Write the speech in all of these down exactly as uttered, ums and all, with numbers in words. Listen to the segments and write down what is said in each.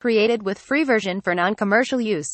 Created with free version for non-commercial use.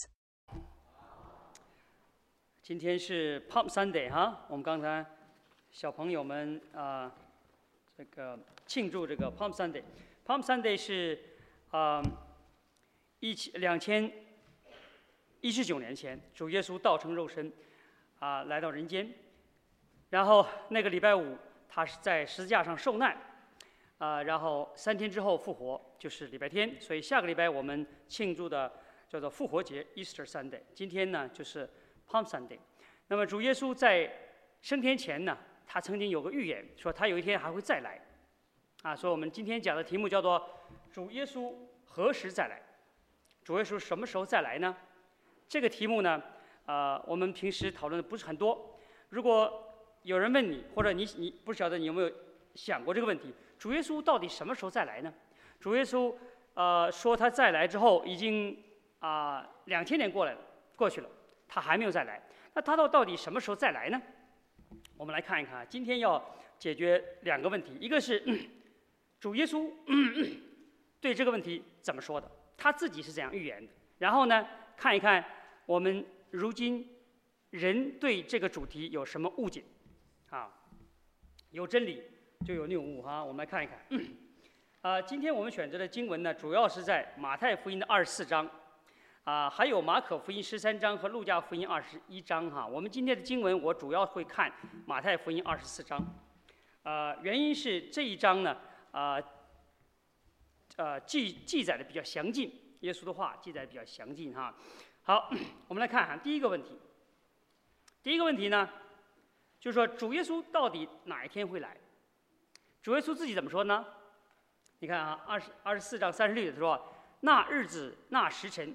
今天是 Palm Sunday 哈，我们刚才小朋友们啊、呃，这个庆祝这个 Palm Sunday。Palm Sunday 是啊一七两千一十九年前，主耶稣道成肉身啊、呃、来到人间，然后那个礼拜五他是在十字架上受难。啊、呃，然后三天之后复活，就是礼拜天，所以下个礼拜我们庆祝的叫做复活节 （Easter Sunday）。今天呢就是 Palm Sunday。那么主耶稣在升天前呢，他曾经有个预言，说他有一天还会再来。啊，所以我们今天讲的题目叫做“主耶稣何时再来”。主耶稣什么时候再来呢？这个题目呢，呃，我们平时讨论的不是很多。如果有人问你，或者你你不晓得你有没有想过这个问题？主耶稣到底什么时候再来呢？主耶稣呃说他再来之后，已经啊两千年过来了，过去了，他还没有再来。那他到到底什么时候再来呢？我们来看一看，今天要解决两个问题，一个是、嗯、主耶稣、嗯、对这个问题怎么说的，他自己是怎样预言的。然后呢，看一看我们如今人对这个主题有什么误解啊？有真理就有谬误哈，我们来看一看。嗯呃，今天我们选择的经文呢，主要是在马太福音的二十四章，啊、呃，还有马可福音十三章和路加福音二十一章哈。我们今天的经文，我主要会看马太福音二十四章，呃，原因是这一章呢，呃，呃记记载的比较详尽，耶稣的话记载的比较详尽哈。好，我们来看看第一个问题。第一个问题呢，就是说主耶稣到底哪一天会来？主耶稣自己怎么说呢？你看啊，二十二十四章三十六节说：“那日子，那时辰，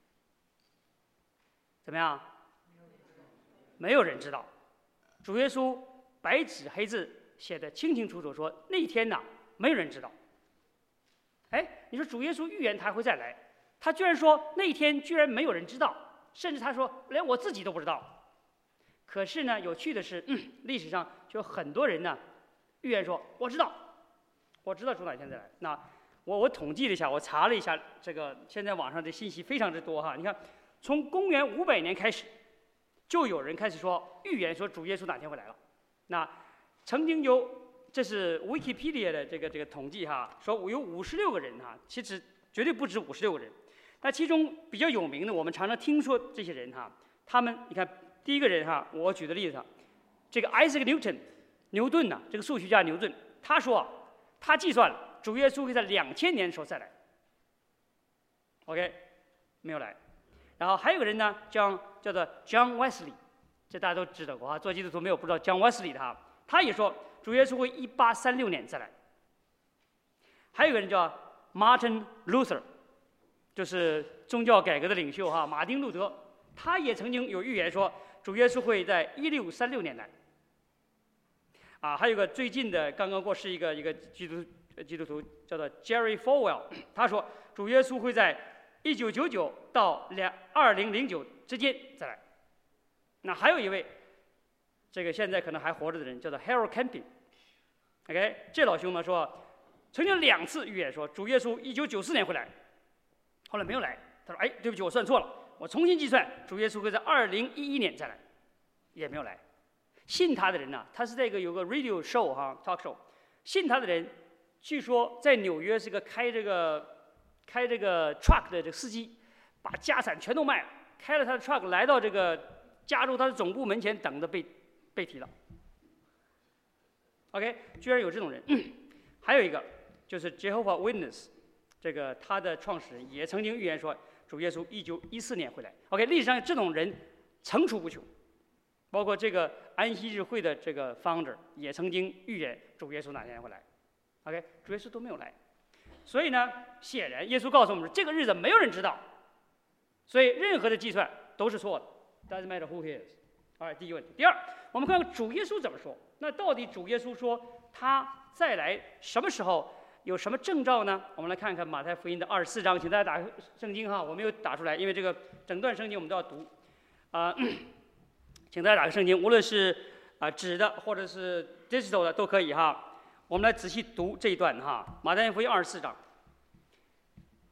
怎么样？没有人知道。”主耶稣白纸黑字写的清清楚楚说：“那一天呐，没有人知道。”哎，你说主耶稣预言他会再来，他居然说那一天居然没有人知道，甚至他说连我自己都不知道。可是呢，有趣的是，嗯、历史上就有很多人呢。预言说：“我知道，我知道主哪天再来。”那我我统计了一下，我查了一下，这个现在网上的信息非常之多哈。你看，从公元五百年开始，就有人开始说预言说主耶稣哪天会来了。那曾经有，这是 Wikipedia 的这个这个统计哈，说有五十六个人哈，其实绝对不止五十六个人。那其中比较有名的，我们常常听说这些人哈，他们你看第一个人哈，我举的例子哈，这个 Isaac Newton。牛顿呢、啊，这个数学家牛顿，他说、啊，他计算了主耶稣会在两千年的时候再来。OK， 没有来。然后还有个人呢，叫叫做 John Wesley， 这大家都知道过啊，做基督徒没有不知道 John Wesley 的哈，他也说主耶稣会一八三六年再来。还有个人叫 Martin Luther， 就是宗教改革的领袖哈，马丁路德，他也曾经有预言说主耶稣会在一六三六年来。啊，还有个最近的刚刚过世一个一个基督基督徒叫做 Jerry Falwell， 他说主耶稣会在一九九九到两二零零九之间再来。那还有一位，这个现在可能还活着的人叫做 Harold Camping，OK， 这老兄呢说，曾经两次预言说主耶稣一九九四年会来，后来没有来。他说：“哎，对不起，我算错了，我重新计算，主耶稣会在二零一一年再来，也没有来。”信他的人呢、啊，他是这个有个 radio show 哈 talk show， 信他的人，据说在纽约是个开这个开这个 truck 的这个司机，把家产全都卖了，开了他的 truck 来到这个加州他的总部门前等着被被提了。OK， 居然有这种人。嗯、还有一个就是 Jehovah Witness， 这个他的创始人也曾经预言说主耶稣一九一四年会来。OK， 历史上这种人层出不穷。包括这个安息日会的这个 founder 也曾经预言主耶稣哪天会来 ，OK， 主耶稣都没有来，所以呢，显然耶稣告诉我们，这个日子没有人知道，所以任何的计算都是错的 ，doesn't matter who cares。好，第一个问题。第二，我们看看主耶稣怎么说。那到底主耶稣说他再来什么时候，有什么征兆呢？我们来看看马太福音的二十四章，请大家打圣经哈，我没有打出来，因为这个整段圣经我们都要读，啊、呃。请大家打开圣经，无论是啊、呃、纸的或者是 digital 的都可以哈。我们来仔细读这一段哈，马太福音二十四章。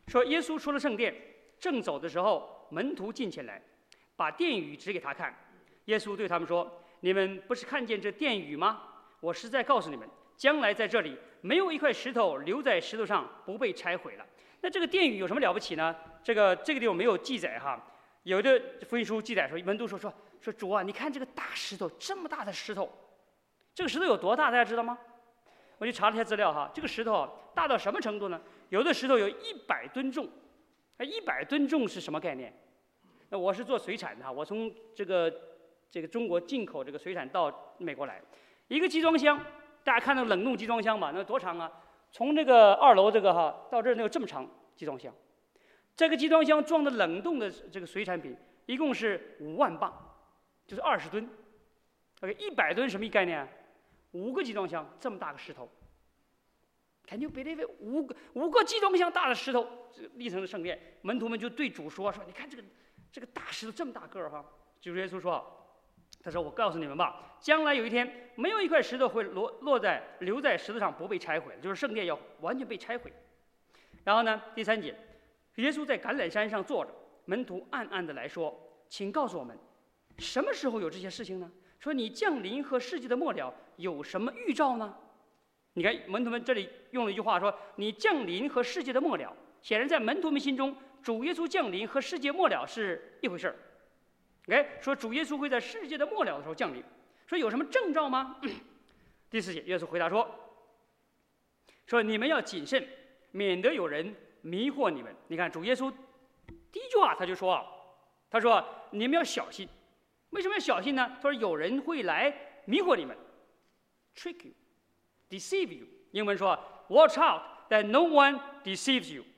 说耶稣出了圣殿，正走的时候，门徒进前来，把殿宇指给他看。耶稣对他们说：“你们不是看见这殿宇吗？我实在告诉你们，将来在这里没有一块石头留在石头上不被拆毁了。”那这个殿宇有什么了不起呢？这个这个地方没有记载哈。有的福音书记载说，门徒说说说主啊，你看这个大石头，这么大的石头，这个石头有多大？大家知道吗？我去查了一下资料哈，这个石头啊大到什么程度呢？有的石头有一百吨重，哎，一百吨重是什么概念？那我是做水产的哈，我从这个这个中国进口这个水产到美国来，一个集装箱，大家看那个冷冻集装箱吧，那多长啊？从这个二楼这个哈到这儿，那有这么长集装箱。这个集装箱装的冷冻的这个水产品，一共是五万磅，就是二十吨。OK， 一百吨什么概念啊？五个集装箱这么大个石头。Can you believe it？ 五个五个集装箱大的石头立成了圣殿，门徒们就对主说：“说你看这个这个大石头这么大个儿哈。”主耶稣说：“他说我告诉你们吧，将来有一天，没有一块石头会落落在留在石头上不被拆毁，就是圣殿要完全被拆毁。”然后呢，第三节。耶稣在橄榄山上坐着，门徒暗暗地来说：“请告诉我们，什么时候有这些事情呢？说你降临和世界的末了有什么预兆呢？”你看门徒们这里用了一句话说：“你降临和世界的末了。”显然在门徒们心中，主耶稣降临和世界末了是一回事儿。OK， 说主耶稣会在世界的末了的时候降临，说有什么征兆吗？第四节，耶稣回答说：“说你们要谨慎，免得有人迷惑你们。”你看主耶稣第一句话他就说啊，他说你们要小心。为什么要小心呢？他说有人会来迷惑你们 ，trick you, deceive you。英文说 ，watch out that no one deceives you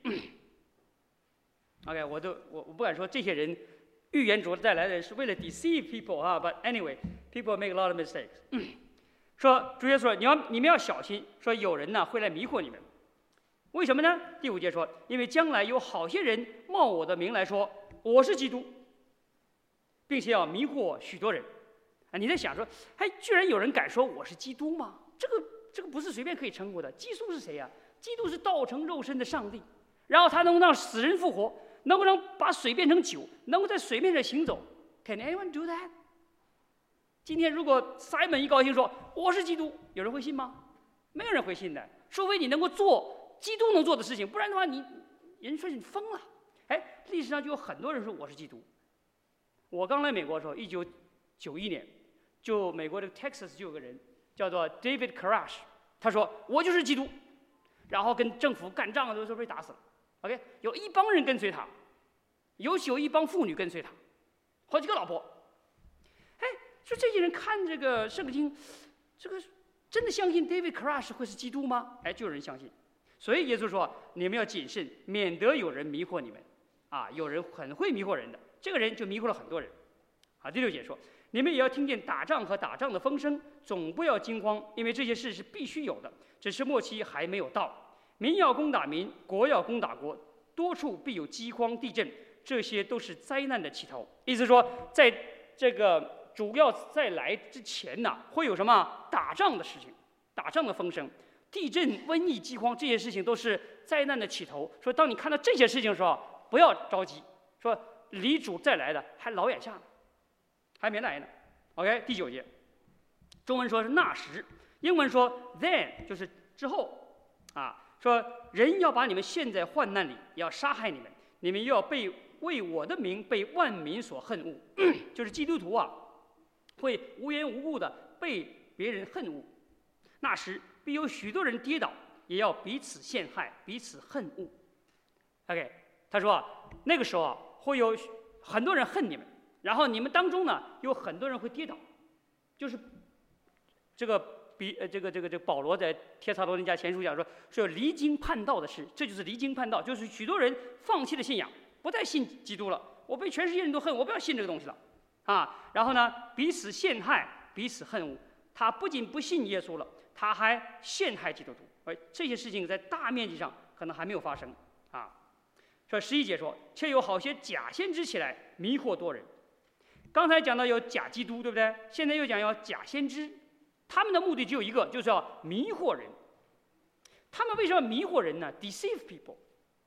。OK， 我都我我不敢说这些人预言主再来的是为了 deceive people 啊 ，but anyway people make a lot of mistakes 。说主耶稣说你要你们要小心，说有人呢会来迷惑你们。为什么呢？第五节说，因为将来有好些人冒我的名来说我是基督，并且要迷惑许多人。啊，你在想说，哎，居然有人敢说我是基督吗？这个这个不是随便可以称呼的。基督是谁呀、啊？基督是道成肉身的上帝，然后他能够让死人复活，能够让把水变成酒，能够在水面上行走。Can anyone do that？ 今天如果 Simon 一高兴说我是基督，有人会信吗？没有人会信的，除非你能够做基督能做的事情，不然的话你，人说你疯了。哎，历史上就有很多人说我是基督。我刚来美国的时候，一九九一年，就美国的 Texas 就有个人叫做 David Koresh， 他说我就是基督，然后跟政府干仗的时候被打死了。OK， 有一帮人跟随他，尤其有一帮妇女跟随他，好几个老婆。哎，说这些人看这个圣经，这个真的相信 David Koresh 会是基督吗？哎，就有人相信。所以耶稣说：“你们要谨慎，免得有人迷惑你们。”啊，有人很会迷惑人的，这个人就迷惑了很多人。啊，第六节说：“你们也要听见打仗和打仗的风声，总不要惊慌，因为这些事是必须有的，只是末期还没有到。民要攻打民，国要攻打国，多处必有饥荒、地震，这些都是灾难的起头。”意思说，在这个主要再来之前呢，会有什么打仗的事情，打仗的风声。地震、瘟疫、饥荒这些事情都是灾难的起头。说，当你看到这些事情的时候，不要着急。说，离主再来的还老远下呢，还没来呢。OK， 第九节，中文说是那时，英文说 then， 就是之后。啊，说人要把你们陷在患难里，要杀害你们，你们又要被为我的名被万民所恨恶。就是基督徒啊，会无缘无故的被别人恨恶。那时必有许多人跌倒，也要彼此陷害，彼此恨恶。OK， 他说啊，那个时候啊，会有很多人恨你们，然后你们当中呢，有很多人会跌倒，就是这个比呃这个这个这个保罗在帖撒罗尼迦前书讲说，是有离经叛道的事，这就是离经叛道，就是许多人放弃了信仰，不再信基督了。我被全世界人都恨，我不要信这个东西了啊。然后呢，彼此陷害，彼此恨恶。他不仅不信耶稣了，他还陷害基督徒。而这些事情在大面积上可能还没有发生啊。说十一节说，却有好些假先知起来迷惑多人。刚才讲到有假基督，对不对？现在又讲要假先知，他们的目的只有一个，就是要迷惑人。他们为什么要迷惑人呢？ Deceive people。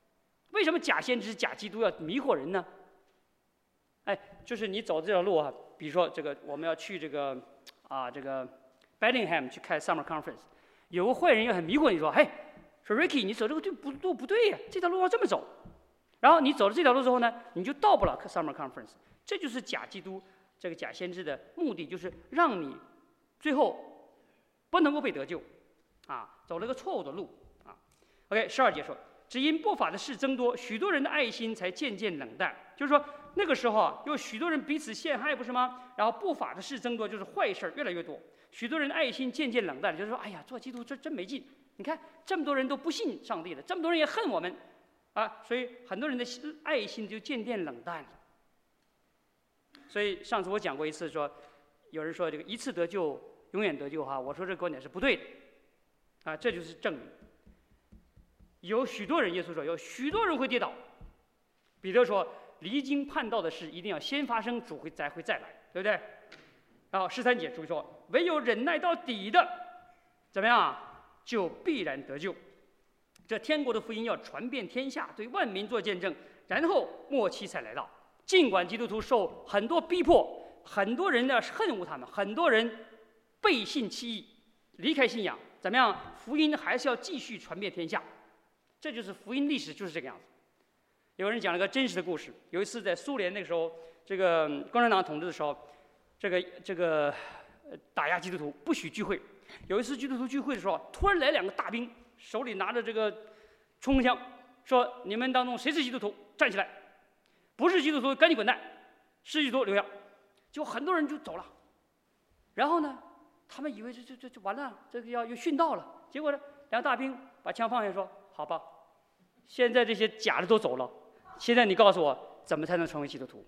为什么假先知、假基督要迷惑人呢？哎，就是你走这条路啊，比如说这个我们要去这个啊这个 Bellingham 去开 Summer Conference， 有个坏人也很迷惑你说，嘿，说 Ricky 你走这个对不路不对呀、啊，这条路要这么走。然后你走了这条路之后呢，你就到不了 Summer Conference。这就是假基督、这个假先知的目的，就是让你最后不能够被得救，啊，走了个错误的路啊。OK， 十二节说，只因不法的事增多，许多人的爱心才渐渐冷淡。就是说那个时候啊，有许多人彼此陷害，不是吗？然后不法的事增多，就是坏事越来越多，许多人的爱心渐渐冷淡，就是说，哎呀，做基督这真没劲。你看这么多人都不信上帝了，这么多人也恨我们。啊，所以很多人的爱心就渐渐冷淡了。所以上次我讲过一次说，有人说这个一次得救永远得救哈，我说这个观点是不对的，啊，这就是证明。有许多人，耶稣说有许多人会跌倒。彼得说，离经叛道的事一定要先发生，主会才会再来，对不对？然后十三节主说，唯有忍耐到底的，怎么样，就必然得救。这天国的福音要传遍天下，对万民做见证，然后末期才来到。尽管基督徒受很多逼迫，很多人呢恨恶他们，很多人背信弃义，离开信仰，怎么样？福音还是要继续传遍天下。这就是福音历史，就是这个样子。有人讲了个真实的故事，有一次在苏联那个时候，这个共产党统治的时候，这个这个打压基督徒，不许聚会。有一次基督徒聚会的时候，突然来两个大兵，手里拿着这个冲锋枪，说：“你们当中谁是基督徒？站起来！不是基督徒，赶紧滚蛋！是基督徒留下。”就很多人就走了。然后呢，他们以为这这这这完了，这个要要殉道了。结果呢，两个大兵把枪放下，说：“好吧，现在这些假的都走了，现在你告诉我，怎么才能成为基督徒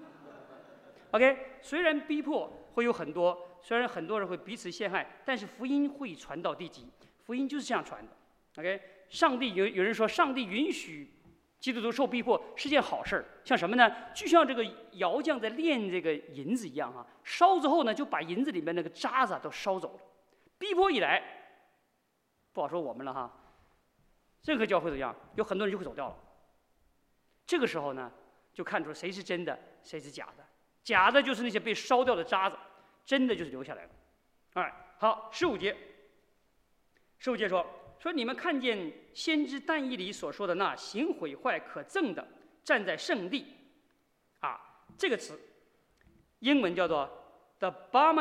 ？”OK， 虽然逼迫会有很多，虽然很多人会彼此陷害，但是福音会传到地极，福音就是这样传的。OK， 上帝有有人说，上帝允许基督徒受逼迫是件好事儿，像什么呢？就像这个窑匠在炼这个银子一样啊，烧之后呢，就把银子里面那个渣子都烧走了。逼迫一来，不好说我们了哈，任何教会都一样，有很多人就会走掉了。这个时候呢，就看出谁是真的，谁是假的。假的就是那些被烧掉的渣子，真的就是留下来了。哎，好，十五节，十五节说。说你们看见先知但以理所说的那行毁坏可憎的站在圣地，啊，这个词英文叫做 the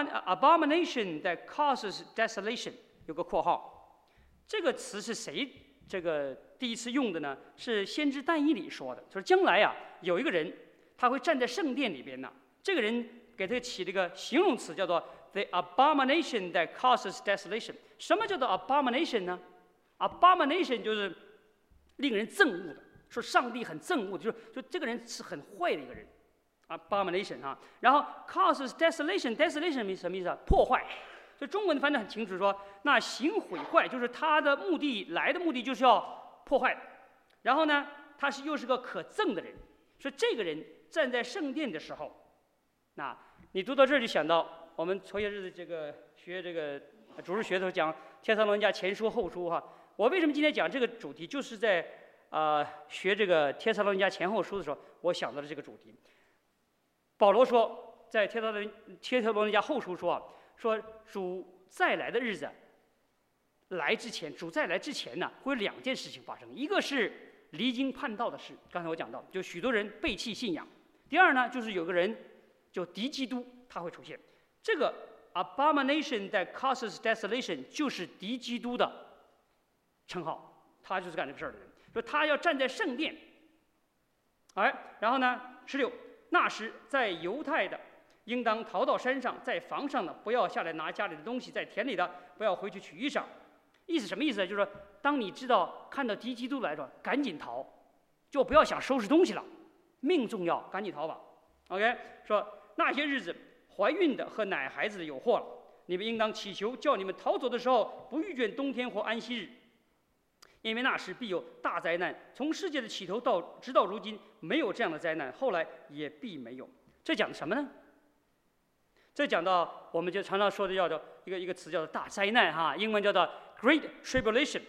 abomination that causes desolation， 有个括号。这个词是谁这个第一次用的呢？是先知但以理说的，说将来啊有一个人他会站在圣殿里边呢，这个人给他起了个形容词叫做 the abomination that causes desolation。什么叫做 abomination 呢？Abomination 就是令人憎恶的，说上帝很憎恶，就是说这个人是很坏的一个人 ，Abomination 啊。然后 causes desolation，desolation 什么意思啊？破坏。所以中文翻得很清楚，说那行毁坏，就是他的目的来的目的就是要破坏。然后呢，他是又是个可憎的人，所以这个人站在圣殿的时候，那你读到这儿就想到我们头些日子这个学这个主日学的时候讲帖撒罗尼迦前书后书哈。我为什么今天讲这个主题？就是在啊、呃、学这个帖撒罗尼迦前后书的时候，我想到了这个主题。保罗说，在帖撒罗帖撒罗尼迦后书说啊，说主再来的日子来之前，主再来之前呢，会有两件事情发生，一个是离经叛道的事，刚才我讲到，就许多人背弃信仰；第二呢，就是有个人就敌基督，他会出现。这个 abomination that causes desolation 就是敌基督的称号，他就是干这个事儿的人。说他要站在圣殿，哎，然后呢，十六，那时在犹太的，应当逃到山上，在房上的不要下来拿家里的东西，在田里的不要回去取衣裳。意思什么意思呢？就是说，当你知道看到敌基督来了，赶紧逃，就不要想收拾东西了，命重要，赶紧逃吧。OK， 说那些日子，怀孕的和奶孩子的有祸了，你们应当祈求，叫你们逃走的时候不遇见冬天或安息日。因为那时必有大灾难，从世界的起头到直到如今，没有这样的灾难，后来也必没有。这讲的什么呢？这讲到我们就常常说的叫做一个一个词叫做大灾难哈，英文叫做 Great Tribulation，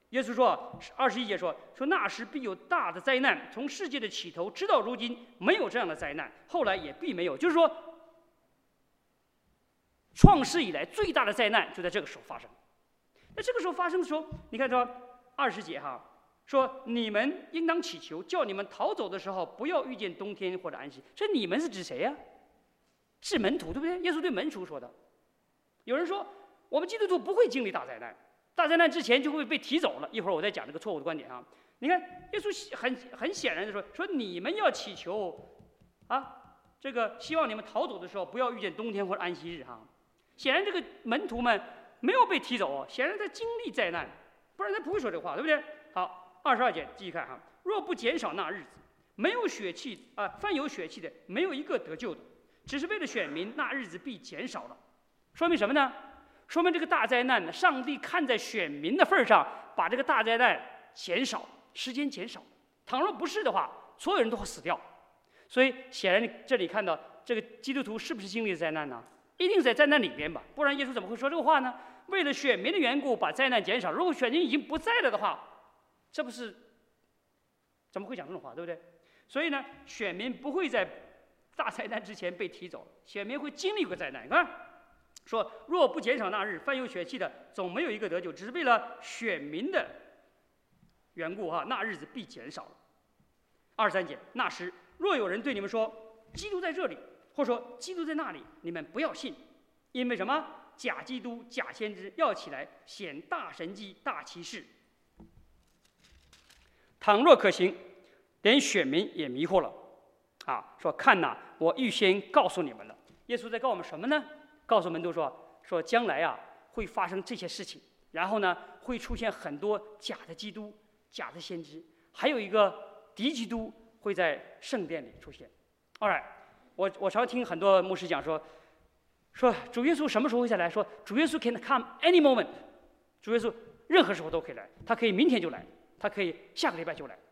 耶稣说，二十一节说说那时必有大的灾难，从世界的起头直到如今没有这样的灾难，后来也必没有。就是说，创世以来最大的灾难就在这个时候发生。那这个时候发生的时候，你看说二十节哈，说你们应当祈求，叫你们逃走的时候不要遇见冬天或者安息。这你们是指谁呀、啊？是门徒，对不对？耶稣对门徒说的。有人说我们基督徒不会经历大灾难。大灾难之前就会被提走了。一会儿我再讲这个错误的观点啊。你看，耶稣很很显然的说：“说你们要祈求，啊，这个希望你们逃走的时候不要遇见冬天或者安息日哈。”显然，这个门徒们没有被提走，显然在经历灾难，不然他不会说这话，对不对？好，二十二节继续看哈。若不减少那日子，没有血气啊，凡有血气的，没有一个得救的，只是为了选民，那日子必减少了。说明什么呢？说明这个大灾难呢，上帝看在选民的份上，把这个大灾难减少，时间减少。倘若不是的话，所有人都会死掉。所以显然这里看到这个基督徒是不是经历了灾难呢？一定在灾难里边吧，不然耶稣怎么会说这个话呢？为了选民的缘故，把灾难减少。如果选民已经不在了的话，这不是怎么会讲这种话，对不对？所以呢，选民不会在大灾难之前被提走，选民会经历过灾难。你看。说若不减少那日，凡有血气的，总没有一个得救，只是为了选民的缘故哈，那日子必减少了。二十三节，那时若有人对你们说基督在这里，或者说基督在那里，你们不要信，因为什么？假基督、假先知要起来显大神迹、大奇事。倘若可行，连选民也迷惑了。啊，说看哪，我预先告诉你们了。耶稣在告诉我们什么呢？告诉门徒说，说将来啊会发生这些事情，然后呢会出现很多假的基督、假的先知，还有一个敌基督会在圣殿里出现。All right， 我我常听很多牧师讲说，说主耶稣什么时候会再来？说主耶稣 can come any moment， 主耶稣任何时候都可以来，他可以明天就来，他可以下个礼拜就来。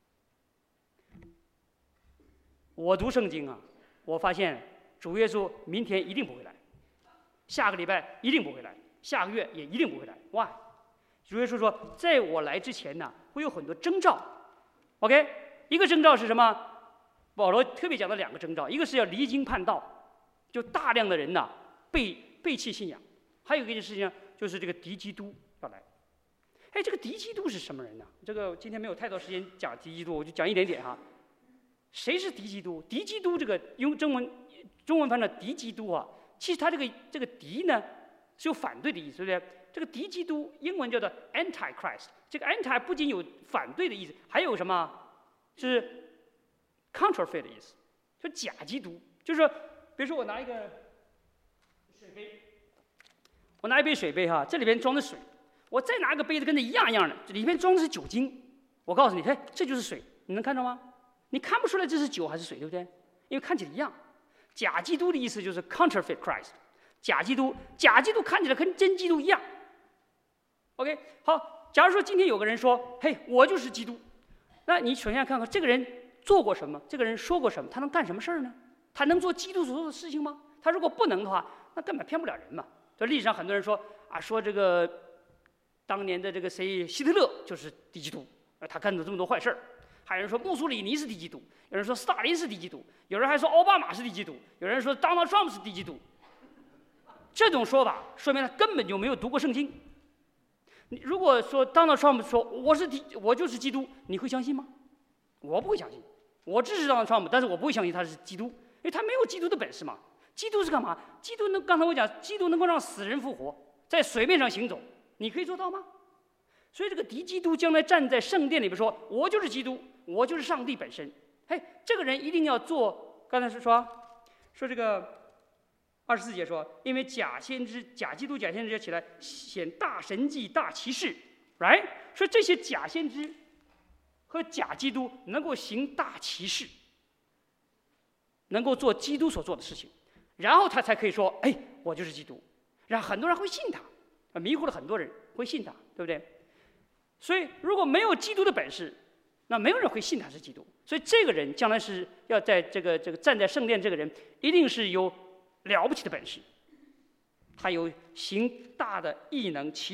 我读圣经啊，我发现主耶稣明天一定不会来。下个礼拜一定不会来，下个月也一定不会来。Why？ 主耶稣说，在我来之前呢，会有很多征兆。OK， 一个征兆是什么？保罗特别讲了两个征兆，一个是要离经叛道，就大量的人呢背背弃信仰；还有一件事情就是这个敌基督要来。哎，这个敌基督是什么人呢？这个今天没有太多时间讲敌基督，我就讲一点点哈。谁是敌基督？敌基督这个用中文中文翻的敌基督啊。其实他这个这个敌呢是有反对的意思，对不对？这个敌基督英文叫做 Antichrist， 这个 anti 不仅有反对的意思，还有什么？是 counterfeit 的意思，就假基督。就是说，比如说我拿一个水杯，我拿一杯水杯哈，这里边装的水，我再拿一个杯子跟这一样一样的，这里面装的是酒精。我告诉你，嘿，这就是水，你能看到吗？你看不出来这是酒还是水，对不对？因为看起来一样。假基督的意思就是 counterfeit Christ， 假基督，假基督看起来跟真基督一样。OK， 好，假如说今天有个人说，嘿，我就是基督，那你首先看看这个人做过什么，这个人说过什么，他能干什么事儿呢？他能做基督所做的事情吗？他如果不能的话，那根本骗不了人嘛。这历史上很多人说啊，说这个当年的这个谁希特勒就是敌基督，他干了这么多坏事儿。还有人说墨索里尼是敌基督，有人说斯大林是敌基督，有人还说奥巴马是敌基督，有人说 Donald Trump 是敌基督。这种说法说明他根本就没有读过圣经。你如果说 Donald Trump 说我是敌，我就是基督，你会相信吗？我不会相信。我支持 Donald Trump， 但是我不会相信他是基督，因为他没有基督的本事嘛。基督是干嘛？基督能刚才我讲，基督能够让死人复活，在水面上行走，你可以做到吗？所以这个敌基督将来站在圣殿里边说，我就是基督，我就是上帝本身。嘿，这个人一定要做，刚才是说说这个二十四节说，因为假先知、假基督、假先知要起来显大神迹、大奇事 ，right？ 说这些假先知和假基督能够行大奇事，能够做基督所做的事情，然后他才可以说，哎，我就是基督，然后很多人会信他，迷糊了很多人会信他，对不对？所以如果没有基督的本事，那没有人会信他是基督。所以这个人将来是要在这个这个站在圣殿，这个人一定是有了不起的本事，他有行大的异能奇事，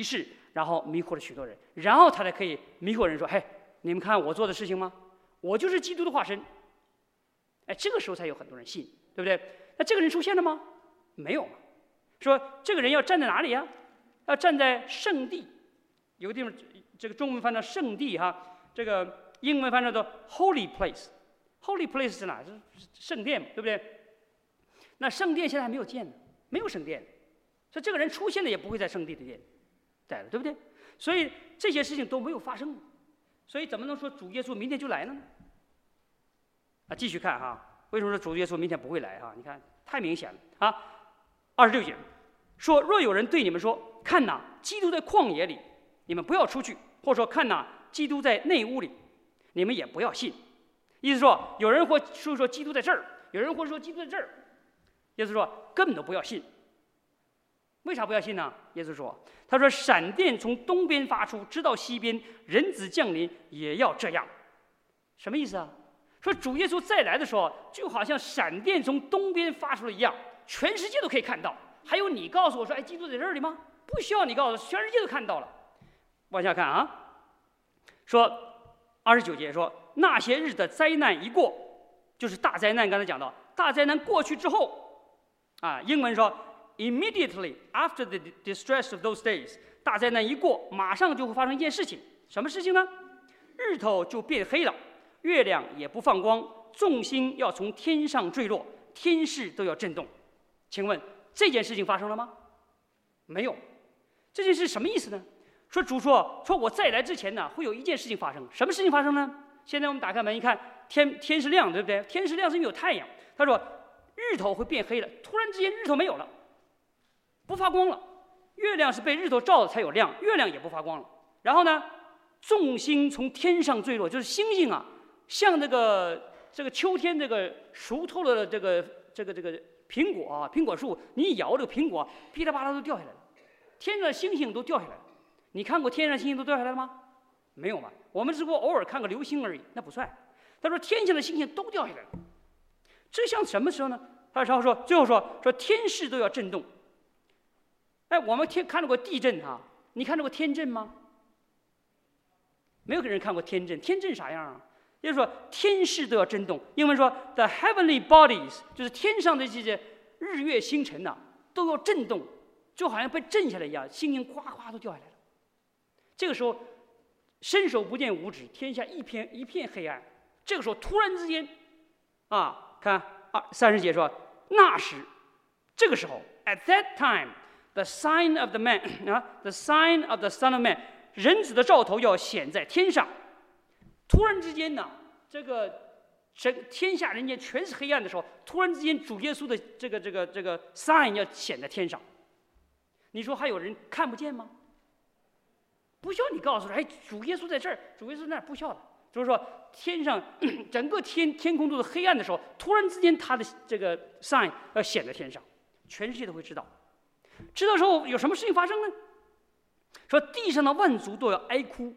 然后迷惑了许多人，然后他才可以迷惑人说：“嘿，你们看我做的事情吗？我就是基督的化身。”哎，这个时候才有很多人信，对不对？那这个人出现了吗？没有嘛。说这个人要站在哪里呀？要站在圣地，有个地方，这个中文翻到圣地哈，这个英文翻译叫做 Holy Place。Holy Place 是哪？是圣殿嘛，对不对？那圣殿现在还没有建呢，没有圣殿，所以这个人出现了也不会在圣地的殿待了，对不对？所以这些事情都没有发生，所以怎么能说主耶稣明天就来了呢？啊，继续看哈，为什么说主耶稣明天不会来哈？你看太明显了啊！二十六节说：“若有人对你们说，看哪，基督在旷野里，你们不要出去；或者说看哪，基督在内屋里，你们也不要信。”意思说，有人或说说基督在这儿，有人或说基督在这儿，耶稣说根本都不要信。为啥不要信呢？耶稣说：“他说闪电从东边发出，直到西边，人子降临也要这样。”什么意思啊？说主耶稣再来的时候，就好像闪电从东边发出了一样，全世界都可以看到。还有你告诉我说：“哎，基督在这里吗？”不需要你告诉我，全世界都看到了。往下看啊，说二十九节说：“那些日的灾难一过，就是大灾难。刚才讲到，大灾难过去之后，啊，英文说 immediately after the distress of those days， 大灾难一过，马上就会发生一件事情。什么事情呢？日头就变黑了，月亮也不放光，众星要从天上坠落，天势都要震动。请问这件事情发生了吗？没有。这件事什么意思呢？说主说说我再来之前呢，会有一件事情发生。什么事情发生呢？现在我们打开门一看，天天是亮，对不对？天是亮是因为有太阳。他说日头会变黑了，突然之间日头没有了，不发光了。月亮是被日头照的才有亮，月亮也不发光了。然后呢，众星从天上坠落，就是星星啊，像这个这个秋天这个熟透了的这个这个这个苹果啊，苹果树，你一摇这个苹果，噼里啪啦都掉下来了，天上的星星都掉下来了。你看过天上星星都掉下来了吗？没有嘛，我们只不过偶尔看个流星而已，那不算。他说天上的星星都掉下来了，这像什么时候呢？他然后说，最后说说天势都要震动。哎，我们天看到过地震哈，你看到过天震吗？没有人看过天震，天震啥样啊？也就是说天势都要震动。英文说 the heavenly bodies， 就是天上的这些日月星辰呐、啊，都要震动，就好像被震下来一样，星星哗哗都掉下来了。这个时候伸手不见五指，天下一片一片黑暗。这个时候突然之间，啊，看啊，三十节说，那时，这个时候 ，at that time，the sign of the man 啊 ，the sign of the Son of Man， 人子的兆头要显在天上。突然之间呢，这个整天下人间全是黑暗的时候，突然之间主耶稣的这个这个这个 sign 要显在天上。你说还有人看不见吗？不需要你告诉他，哎，主耶稣在这儿，主耶稣在那儿，不需要的。就是说，天上整个天天空都是黑暗的时候，突然之间他的这个 sign 要显在天上，全世界都会知道。知道之后有什么事情发生呢？说地上的万族都要哀哭。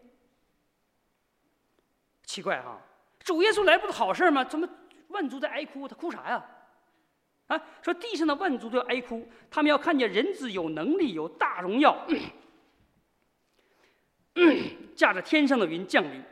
奇怪哈，主耶稣来不是好事吗？怎么万族在哀哭？他哭啥呀？啊，说地上的万族都要哀哭，他们要看见人子有能力、有大荣耀，驾着天上的云降临。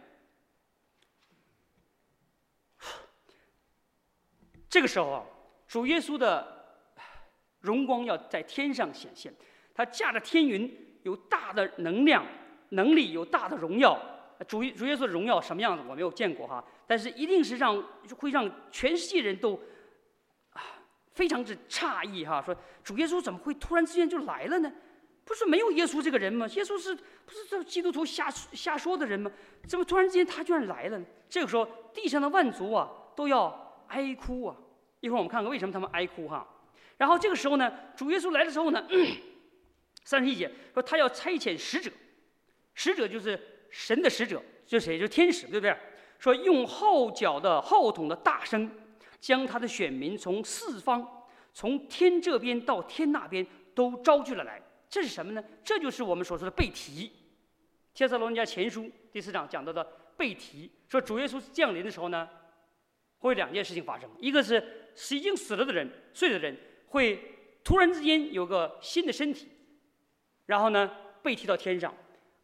这个时候啊，主耶稣的荣光要在天上显现，他驾着天云，有大的能量、能力，有大的荣耀。主主耶稣的荣耀什么样子我没有见过哈，但是一定是让会让全世界人都啊非常之诧异哈，说主耶稣怎么会突然之间就来了呢？不是没有耶稣这个人吗？耶稣是不是这基督徒瞎瞎说的人吗？怎么突然之间他居然来了呢？这个时候地上的万族啊都要哀哭啊！一会儿我们看看为什么他们哀哭哈。然后这个时候呢，主耶稣来的时候呢，三十一节说他要差遣使者，使者就是神的使者，就是谁？就是天使，对不对？说用号角的号筒的大声，将他的选民从四方，从天这边到天那边都招聚了来。这是什么呢？这就是我们所说的被提。帖撒罗尼迦前书第四章讲到的被提，说主耶稣降临的时候呢，会有两件事情发生，一个是已经死了的人、睡的人会突然之间有个新的身体，然后呢被提到天上；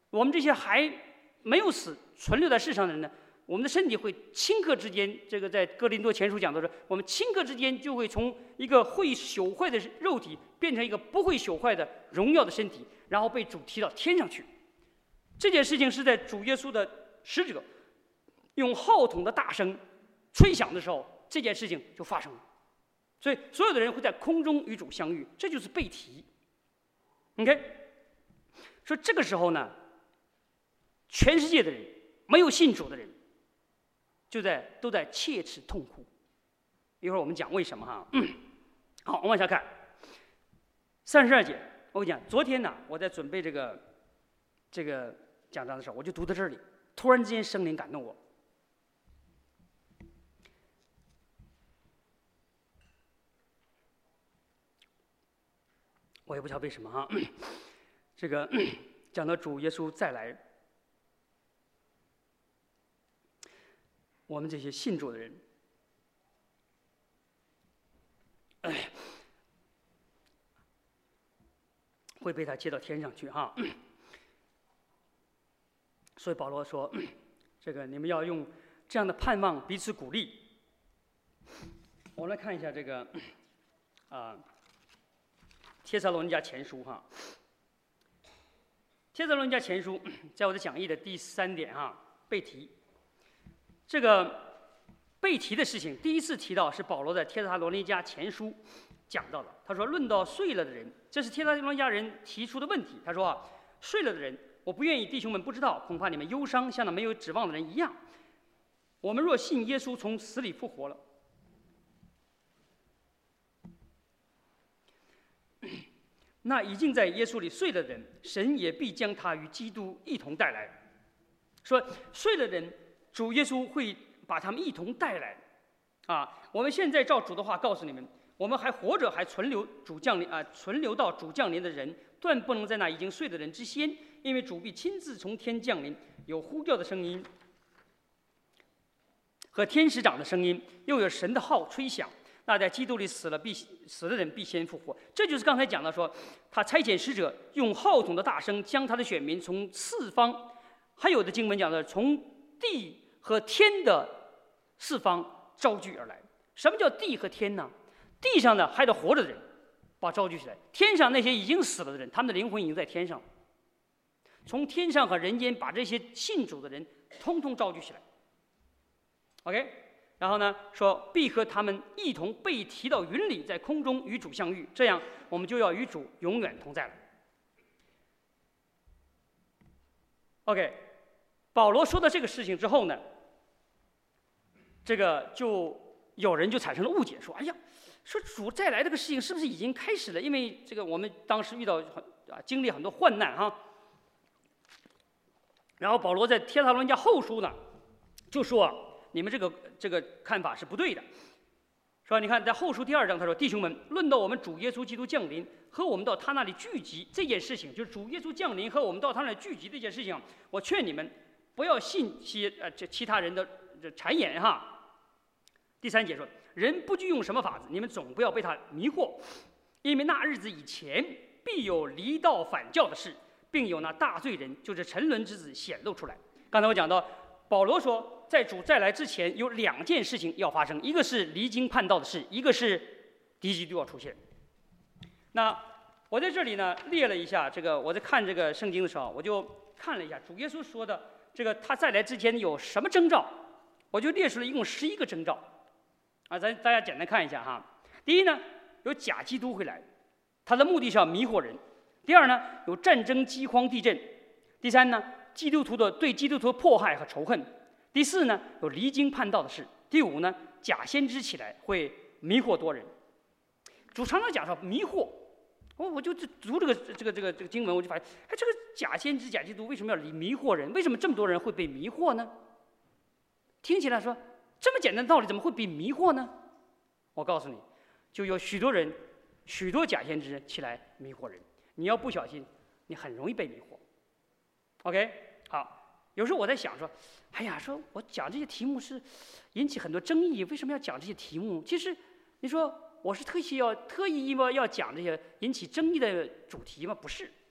我们这些还没有死、存留在世上的人呢，我们的身体会顷刻之间，这个在哥林多前书讲的说，我们顷刻之间就会从一个会朽坏的肉体变成一个不会朽坏的荣耀的身体，然后被主提到天上去。这件事情是在主耶稣的使者用号筒的大声吹响的时候，这件事情就发生了。所以所有的人会在空中与主相遇，这就是被提。OK， 说这个时候呢，全世界的人，没有信主的人，就在都在切齿痛哭。一会儿我们讲为什么哈。嗯、好，我们往下看三十二节。我跟你讲，昨天呢，我在准备这个这个讲章的时候，我就读到这里，突然之间圣灵感动我。我也不知道为什么哈，这个讲到主耶稣再来，我们这些信主的人，哎，会被他接到天上去哈。所以保罗说，这个你们要用这样的盼望彼此鼓励。我们来看一下这个啊。呃帖撒罗尼迦前书哈，帖撒罗尼迦前书在我的讲义的第三点哈被提。这个被提的事情，第一次提到是保罗在帖撒罗尼迦前书讲到的。他说：“论到睡了的人，这是帖撒罗尼迦人提出的问题。他说啊，睡了的人，我不愿意弟兄们不知道，恐怕你们忧伤，像那没有指望的人一样。我们若信耶稣从死里复活了。”那已经在耶稣里睡的人，神也必将他与基督一同带来。说睡的人，主耶稣会把他们一同带来。啊，我们现在照主的话告诉你们，我们还活着，还存留主降临啊，存留到主降临的人，断不能在那已经睡的人之先，因为主必亲自从天降临，有呼叫的声音和天使长的声音，又有神的号吹响。那在基督里死了必死的人必先复活，这就是刚才讲到说，他差遣使者用号筒的大声，将他的选民从四方，还有的经文讲的从地和天的四方招聚而来。什么叫地和天呢？地上的还得活着的人，把招聚起来；天上那些已经死了的人，他们的灵魂已经在天上。从天上和人间把这些信主的人通通招聚起来。OK。然后呢，说必和他们一同被提到云里，在空中与主相遇，这样我们就要与主永远同在了。OK， 保罗说到这个事情之后呢，这个就有人就产生了误解，说：“哎呀，说主再来这个事情是不是已经开始了？因为这个我们当时遇到很啊经历很多患难哈。”然后保罗在帖撒罗尼迦后书呢，就说。你们这个这个看法是不对的，是吧？你看在后书第二章，他说：“弟兄们，论到我们主耶稣基督降临和我们到他那里聚集这件事情，就是主耶稣降临和我们到他那里聚集这件事情，我劝你们不要信些呃这其他人的这谗言哈。”第三节说：“人不具用什么法子，你们总不要被他迷惑，因为那日子以前必有离道反教的事，并有那大罪人，就是沉沦之子显露出来。”刚才我讲到，保罗说。在主再来之前，有两件事情要发生，一个是离经叛道的事，一个是敌基督要出现。那我在这里呢列了一下，这个我在看这个圣经的时候，我就看了一下主耶稣说的这个他再来之前有什么征兆，我就列出了一共十一个征兆。啊，咱大家简单看一下哈。第一呢，有假基督会来，他的目的是要迷惑人；第二呢，有战争、饥荒、地震；第三呢，基督徒的对基督徒的迫害和仇恨。第四呢，有离经叛道的事；第五呢，假先知起来会迷惑多人。主常常讲说迷惑，我我就读这个这个这个这个经文，我就发现，哎，这个假先知、假基督为什么要迷惑人？为什么这么多人会被迷惑呢？听起来说这么简单的道理，怎么会被迷惑呢？我告诉你，就有许多人、许多假先知起来迷惑人。你要不小心，你很容易被迷惑。OK， 好。有时候我在想说，哎呀，说我讲这些题目是引起很多争议，为什么要讲这些题目？其实你说我是特意要特意要要讲这些引起争议的主题吗？不是，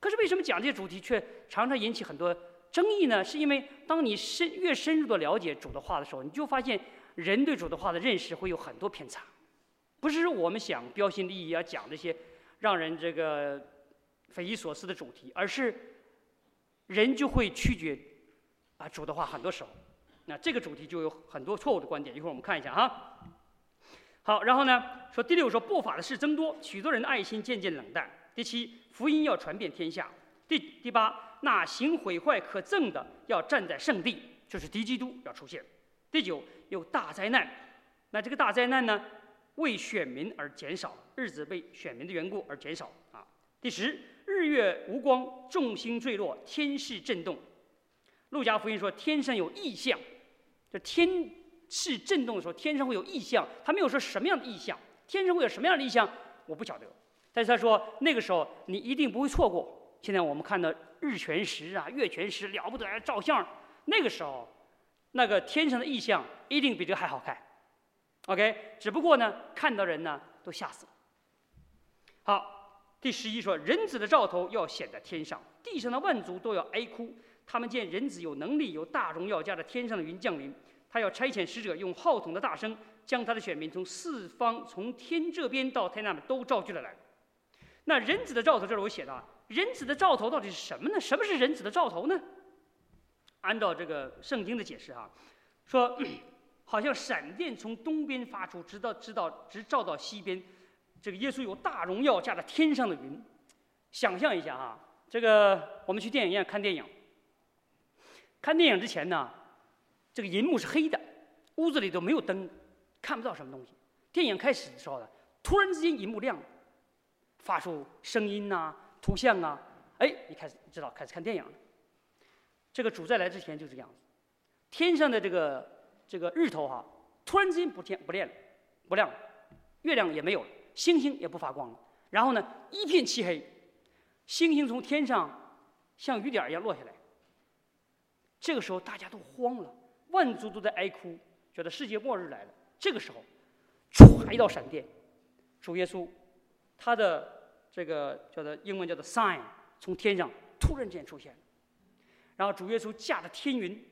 可是为什么讲这些主题却常常引起很多争议呢？是因为当你深越深入的了解主的话的时候，你就发现人对主的话的认识会有很多偏差，不是我们想标新立异啊，讲这些让人这个匪夷所思的主题，而是人就会曲解啊主的话。很多时候，那这个主题就有很多错误的观点。一会儿我们看一下哈。好，然后呢，说第六说不法的事增多，许多人的爱心渐渐冷淡。第七，福音要传遍天下。第第八，那行毁坏可憎的要站在圣地，就是敌基督要出现。第九，有大灾难，那这个大灾难呢，为选民而减少，日子为选民的缘故而减少啊。第十，日月无光，众星坠落，天势震动。路加福音说天上有异象，这天势震动的时候，天上会有异象，他没有说什么样的异象，天上会有什么样的异象，我不晓得。但是他说那个时候你一定不会错过。现在我们看到日全食啊、月全食了不得，照相，那个时候那个天上的异象一定比这个还好看。OK， 只不过呢，看到人呢都吓死了。好，第十一说人子的兆头要显在天上，地上的万族都要哀哭。他们见人子有能力、有大荣耀，驾着天上的云降临。他要差遣使者，用号筒的大声，将他的选民从四方、从天这边到天那边都召集了来。那人子的兆头，这里我写的啊，人子的兆头到底是什么呢？什么是人子的兆头呢？按照这个圣经的解释啊，说好像闪电从东边发出，直到直到直照到西边。这个耶稣有大荣耀，驾着天上的云。想象一下啊，这个我们去电影院看电影，看电影之前呢，这个银幕是黑的，屋子里都没有灯，看不到什么东西。电影开始的时候呢，突然之间银幕亮了，发出声音呐、啊、图像啊，哎，你开始知道开始看电影了。这个主再来之前就是这样子，天上的这个这个日头哈、啊，突然之间不见不亮了，不亮了，月亮也没有了，星星也不发光了，然后呢，一片漆黑，星星从天上像雨点一样落下来。这个时候大家都慌了，万族都在哀哭，觉得世界末日来了。这个时候，唰一道闪电，主耶稣，他的这个叫做英文叫做 sign， 从天上突然之间出现了。然后主耶稣驾着天云，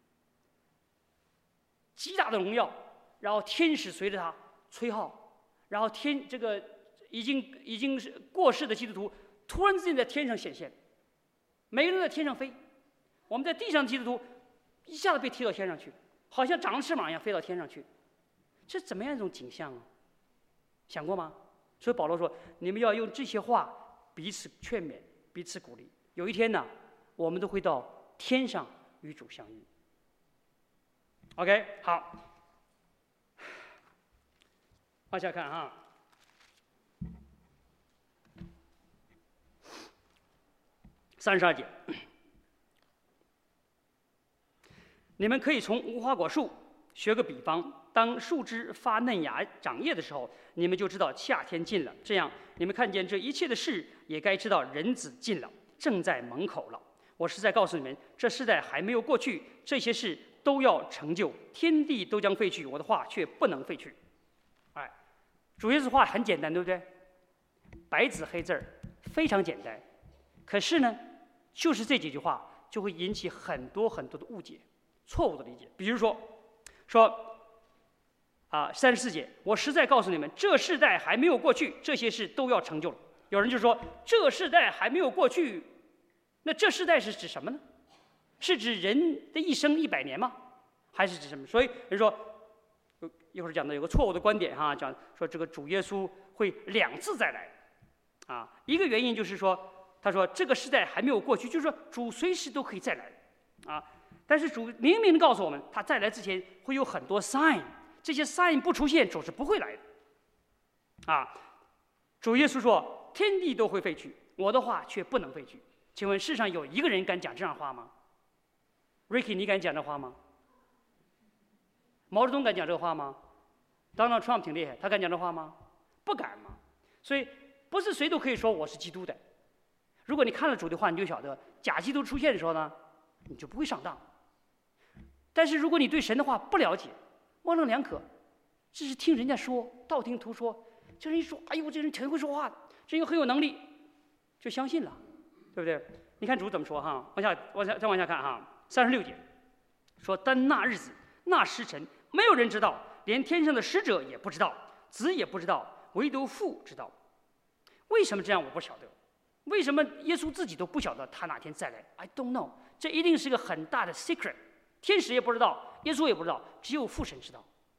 极大的荣耀，然后天使随着他吹号，然后天这个已经已经是过世的基督徒突然之间在天上显现，每个人在天上飞。我们在地上基督徒一下子被提到天上去，好像长了翅膀一样飞到天上去，这怎么样一种景象啊？想过吗？所以保罗说，你们要用这些话彼此劝勉，彼此鼓励。有一天呢，我们都会到天上与主相遇。OK， 好，往下看啊。三十二节。你们可以从无花果树学个比方，当树枝发嫩芽长叶的时候，你们就知道夏天近了。这样，你们看见这一切的事，也该知道人子近了，正在门口了。我是在告诉你们，这世代还没有过去，这些事都要成就，天地都将废去，我的话却不能废去。哎，主耶稣话很简单，对不对？白纸黑字儿，非常简单。可是呢，就是这几句话就会引起很多很多的误解。错误的理解，比如说，说，啊，三十四节，我实在告诉你们，这世代还没有过去，这些事都要成就了。有人就说，这世代还没有过去，那这世代是指什么呢？是指人的一生一百年吗？还是指什么？所以人说，一会儿讲到有个错误的观点哈，讲说这个主耶稣会两次再来，啊，一个原因就是说，他说这个世代还没有过去，就是说主随时都可以再来，啊。但是主明明告诉我们，他再来之前会有很多 sign， 这些 sign 不出现，主是不会来的。啊，主耶稣说，天地都会废去，我的话却不能废去。请问世上有一个人敢讲这样的话吗 ？Ricky， 你敢讲这话吗？毛泽东敢讲这话吗 ？Donald Trump 挺厉害，他敢讲这话吗？不敢嘛。所以不是谁都可以说我是基督的。如果你看了主的话，你就晓得假基督出现的时候呢，你就不会上当。但是如果你对神的话不了解，模棱两可，只是听人家说，道听途说，这人一说，哎呦，这人挺会说话的，这人很有能力，就相信了。 对不对？你看主怎么说哈？往下，往下，再往下看哈。三十六节说：“但那日子，那时辰，没有人知道，连天上的使者也不知道，子也不知道，唯独父知道。”为什么这样？我不晓得。为什么耶稣自己都不晓得他哪天再来 ？I don't know。这一定是个很大的 secret， 天使也不知道，耶稣也不知道，只有父神知道。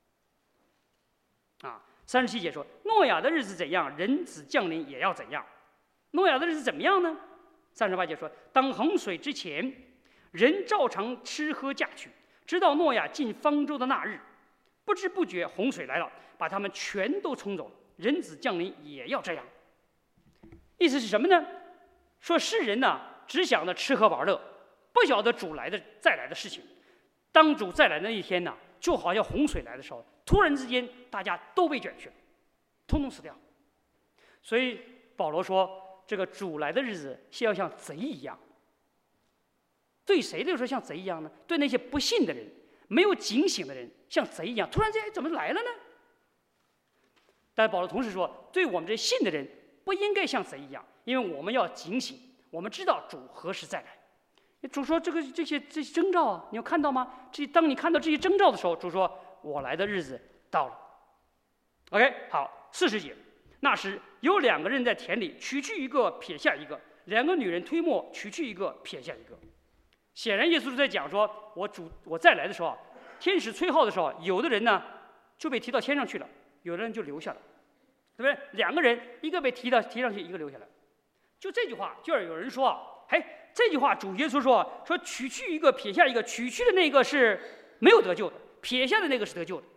啊，三十七节说：“诺亚的日子怎样，人子降临也要怎样。”诺亚的日子怎么样呢？三十八节说：“当洪水之前，人照常吃喝嫁娶，直到诺亚进方舟的那日，不知不觉洪水来了，把他们全都冲走了。人子降临也要这样。”意思是什么呢？说世人呢，只想着吃喝玩乐，不晓得主来的再来的事情。当主再来的那一天呢，就好像洪水来的时候，突然之间大家都被卷去了，通通死掉。所以保罗说，这个主来的日子是要像贼一样。对谁来说像贼一样呢？对那些不信的人、没有警醒的人，像贼一样。突然间怎么来了呢？但保罗同时说，对我们这信的人，不应该像贼一样，因为我们要警醒，我们知道主何时再来。主说这个这些这些征兆啊，你有看到吗？这当你看到这些征兆的时候，主说我来的日子到了。OK， 好，四十节，那时有两个人在田里，取去一个，撇下一个；两个女人推磨，取去一个，撇下一个。显然，耶稣是在讲说，我主我再来的时候，天使吹号的时候，有的人呢就被提到天上去了，有的人就留下了。对不对？两个人，一个被提到提上去，一个留下来。就这句话，就有人说啊，哎，这句话主耶稣说说取去一个，撇下一个，取去的那个是没有得救的，撇下的那个是得救的。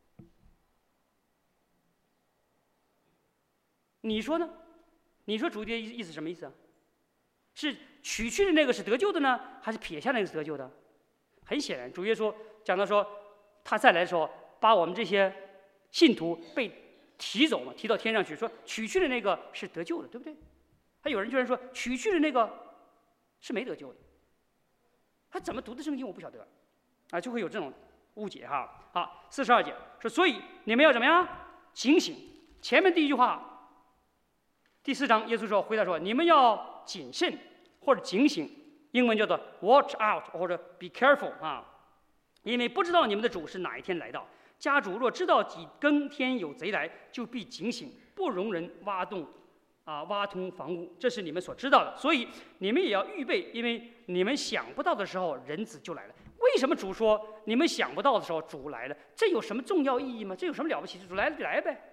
你说呢？你说主的意思什么意思啊？是取去的那个是得救的呢，还是撇下那个是得救的？很显然，主耶稣讲到说，他再来的时候，把我们这些信徒被提走嘛，提到天上去，说取去的那个是得救的，对不对？还有人居然说取去的那个是没得救的，他怎么读的圣经我不晓得，啊，就会有这种误解哈。好，四十二节说，所以你们要怎么样？警醒。前面第一句话，第四章耶稣说回答说，你们要谨慎或者警醒，英文叫做 watch out 或者 be careful 啊，因为不知道你们的主是哪一天来到。家主若知道几更天有贼来，就必警醒，不容人挖洞，啊，挖通房屋。这是你们所知道的，所以你们也要预备，因为你们想不到的时候，人子就来了。为什么主说你们想不到的时候主来了？这有什么重要意义吗？这有什么了不起？主来了就来呗。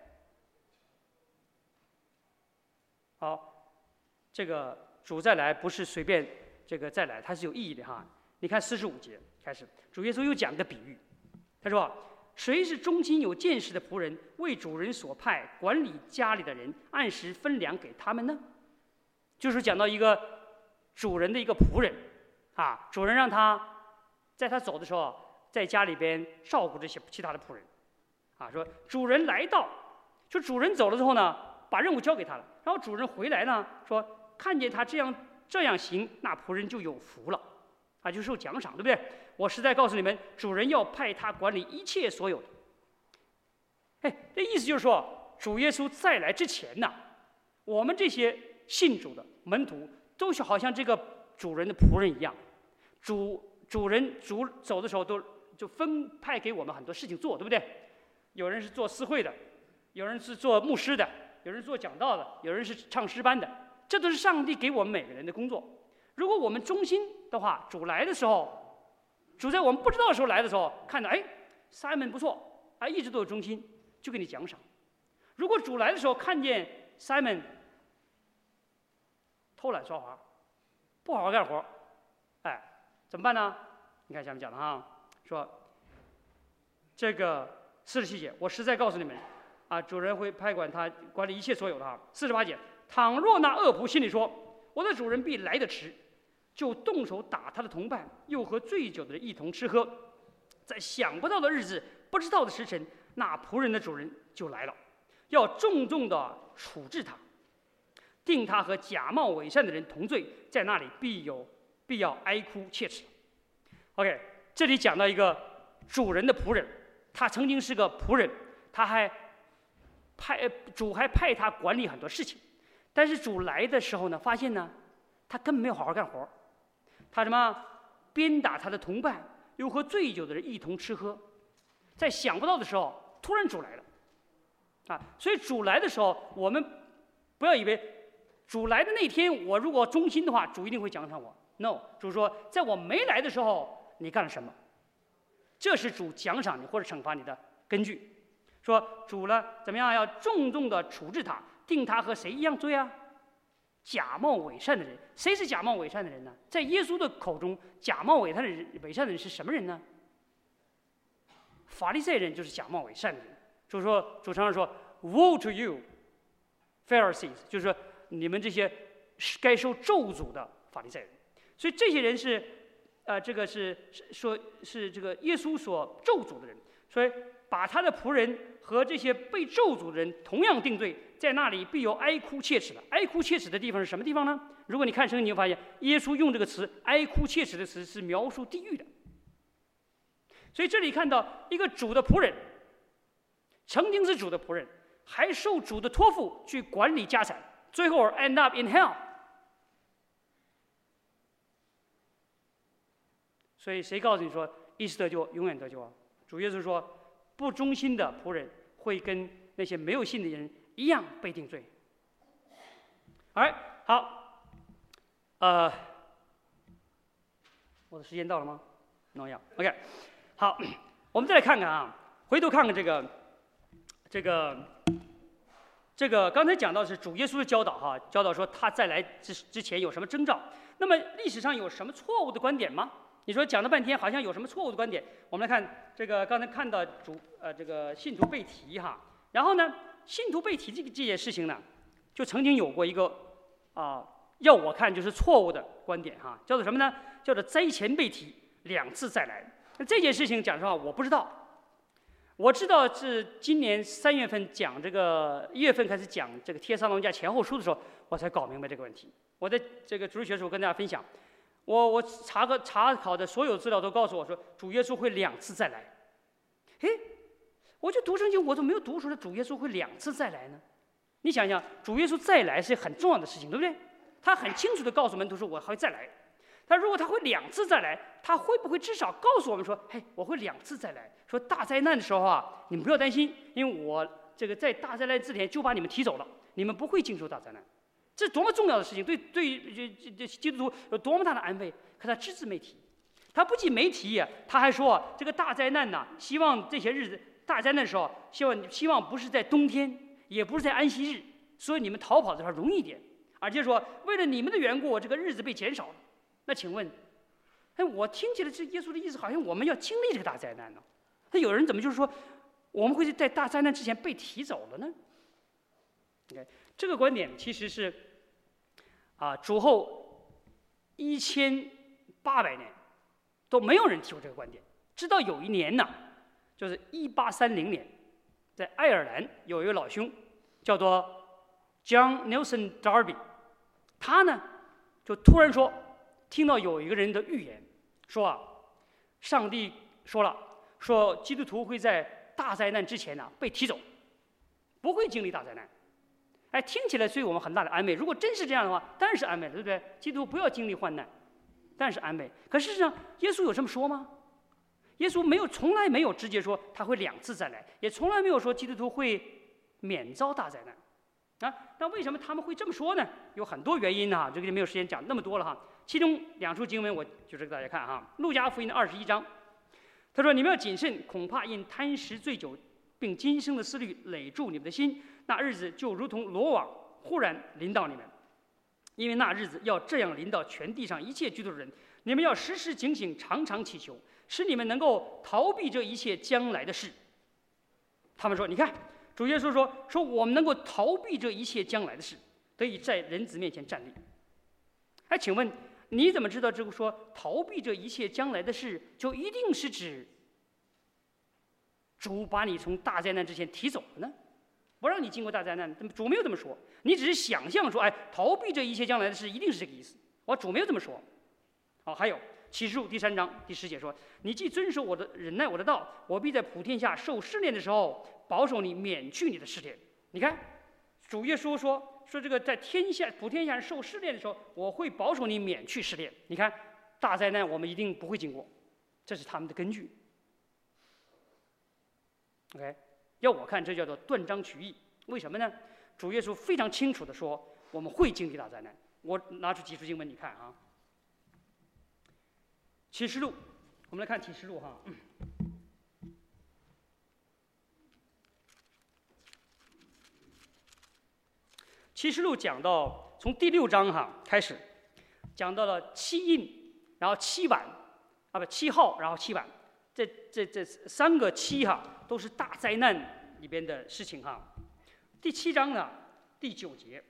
好，这个主再来不是随便这个再来，它是有意义的哈。你看四十五节开始，主耶稣又讲个比喻，他说，谁是忠心有见识的仆人，为主人所派管理家里的人，按时分粮给他们呢？就是讲到一个主人的一个仆人，啊，主人让他在他走的时候，在家里边照顾这些其他的仆人，啊，说主人来到，说主人走了之后呢，把任务交给他了，然后主人回来呢，说看见他这样这样行，那仆人就有福了，啊，就受奖赏，对不对？我实在告诉你们，主人要派他管理一切所有的。哎，这意思就是说，主耶稣再来之前呢，我们这些信主的门徒都是好像这个主人的仆人一样，主主人主走的时候都就分派给我们很多事情做，对不对？有人是做司会的，有人是做牧师的，有人做讲道的，有人是唱诗班的，这都是上帝给我们每个人的工作。如果我们忠心的话，主来的时候。主在我们不知道的时候来的时候，看到哎 ，Simon 不错，啊，一直都有忠心，就给你奖赏。如果主来的时候看见 Simon 偷懒耍滑，不好好干活，哎，怎么办呢？你看下面讲的哈，说这个四十七节，我实在告诉你们，啊，主人会派管他管理一切所有的哈。四十八节，倘若那恶仆心里说，我的主人必来得迟。就动手打他的同伴，又和醉酒的人一同吃喝，在想不到的日子、不知道的时辰，那仆人的主人就来了，要重重的处置他，定他和假冒伪善的人同罪，在那里必有必要哀哭切齿。OK， 这里讲到一个主人的仆人，他曾经是个仆人，他还派主还派他管理很多事情，但是主来的时候呢，发现呢。 他根本没有好好干活，他什么鞭打他的同伴，又和醉酒的人一同吃喝，在想不到的时候，突然主来了，啊，所以主来的时候，我们不要以为主来的那天，我如果忠心的话，主一定会奖赏我。No， 主说，在我没来的时候，你干了什么？这是主奖赏你或者惩罚你的根据。说主呢，怎么样？要重重的处置他，定他和谁一样罪啊？假冒伪善的人。谁是假冒伪善的人呢？在耶稣的口中，假冒伪善的人伪善的人是什么人呢？法利赛人就是假冒伪善的人。主说，主常常说 ，Woe to you, Pharisees， 就是说你们这些该受咒诅的法利赛人。所以这些人是，呃，这个是是说是这个耶稣所咒诅的人，所以把他的仆人和这些被咒诅的人同样定罪，在那里必有哀哭切齿的。哀哭切齿的地方是什么地方呢？如果你看圣经，你会发现耶稣用这个词“哀哭切齿”的词是描述地狱的。所以这里看到一个主的仆人，曾经是主的仆人，还受主的托付去管理家产，最后 end up in hell。所以谁告诉你说一次得救永远得救啊？主耶稣说，不忠心的仆人会跟那些没有信的人一样被定罪。哎，好，呃，我的时间到了吗？能要 OK。好，我们再来看看啊，回头看看这个，这个，这个刚才讲到是主耶稣的教导哈，教导说他再来之之前有什么征兆。那么历史上有什么错误的观点吗？你说讲了半天，好像有什么错误的观点？我们来看这个，刚才看到主呃这个信徒被提哈，然后呢，信徒被提这个这件事情呢，就曾经有过一个啊、呃，要我看就是错误的观点哈，叫做什么呢？叫做灾前被提，两次再来。那这件事情讲实话，我不知道。我知道是今年三月份讲这个，一月份开始讲这个《帖撒罗尼迦前后书》的时候，我才搞明白这个问题。我在这个主日学的时候跟大家分享。我我查个查考的所有资料都告诉我说，主耶稣会两次再来。哎，我就读圣经，我怎么没有读出来主耶稣会两次再来呢？你想想，主耶稣再来是很重要的事情，对不对？他很清楚地告诉门徒说我还会再来。他如果他会两次再来，他会不会至少告诉我们说，嘿，我会两次再来？说大灾难的时候啊，你们不要担心，因为我这个在大灾难之前就把你们提走了，你们不会经受大灾难。这是多么重要的事情，对对这这基督徒有多么大的安慰。可他只字没提，他不仅没提，他还说、啊、这个大灾难呢、啊，希望这些日子大灾难的时候，希望希望不是在冬天，也不是在安息日，所以你们逃跑的时候容易一点。而且说为了你们的缘故，这个日子被减少了。那请问，哎，我听起来这耶稣的意思好像我们要经历这个大灾难呢？那有人怎么就是说我们会在大灾难之前被提走了呢 ？OK， 这个观点其实是。啊，主后一千八百年都没有人提出这个观点，直到有一年呢，就是一八三零年，在爱尔兰有一位老兄叫做 John Nelson Darby， 他呢就突然说，听到有一个人的预言，说啊，上帝说了，说基督徒会在大灾难之前呢被提走，不会经历大灾难。哎，听起来对我们很大的安慰。如果真是这样的话，当然是安慰了，对不对？基督徒不要经历患难，当然是安慰。可事实上，耶稣有这么说吗？耶稣没有，从来没有直接说他会两次再来，也从来没有说基督徒会免遭大灾难。啊，那为什么他们会这么说呢？有很多原因啊，这个就没有时间讲那么多了哈。其中两处经文我就是给大家看哈，《路加福音》的二十一章，他说：“你们要谨慎，恐怕因贪食醉酒，并今生的思虑累住你们的心。”那日子就如同罗网忽然临到你们，因为那日子要这样临到全地上一切居住的人。你们要时时警醒，常常祈求，使你们能够逃避这一切将来的事。他们说：“你看，主耶稣说说我们能够逃避这一切将来的事，得以在人子面前站立。”哎，请问你怎么知道这个说逃避这一切将来的事，就一定是指主把你从大灾难之前提走了呢？不让你经过大灾难，主没有这么说，你只是想象说，哎，逃避这一切将来的事，一定是这个意思。我主没有这么说。好，还有启示录第三章第十节说：“你既遵守我的忍耐我的道，我必在普天下受试炼的时候，保守你，免去你的试炼。”你看，主耶稣说说这个在天下普天下人受试炼的时候，我会保守你免去试炼。你看大灾难我们一定不会经过，这是他们的根据。OK， 要我看这叫做断章取义。为什么呢？主耶稣非常清楚的说我们会经历大灾难。我拿出几处经文你看啊，启示录，我们来看启示录哈。启示录讲到从第六章哈开始，讲到了七印，然后七晚，啊不七号，然后七晚，这这这三个七哈都是大灾难里边的事情哈。第七章呢，第九节，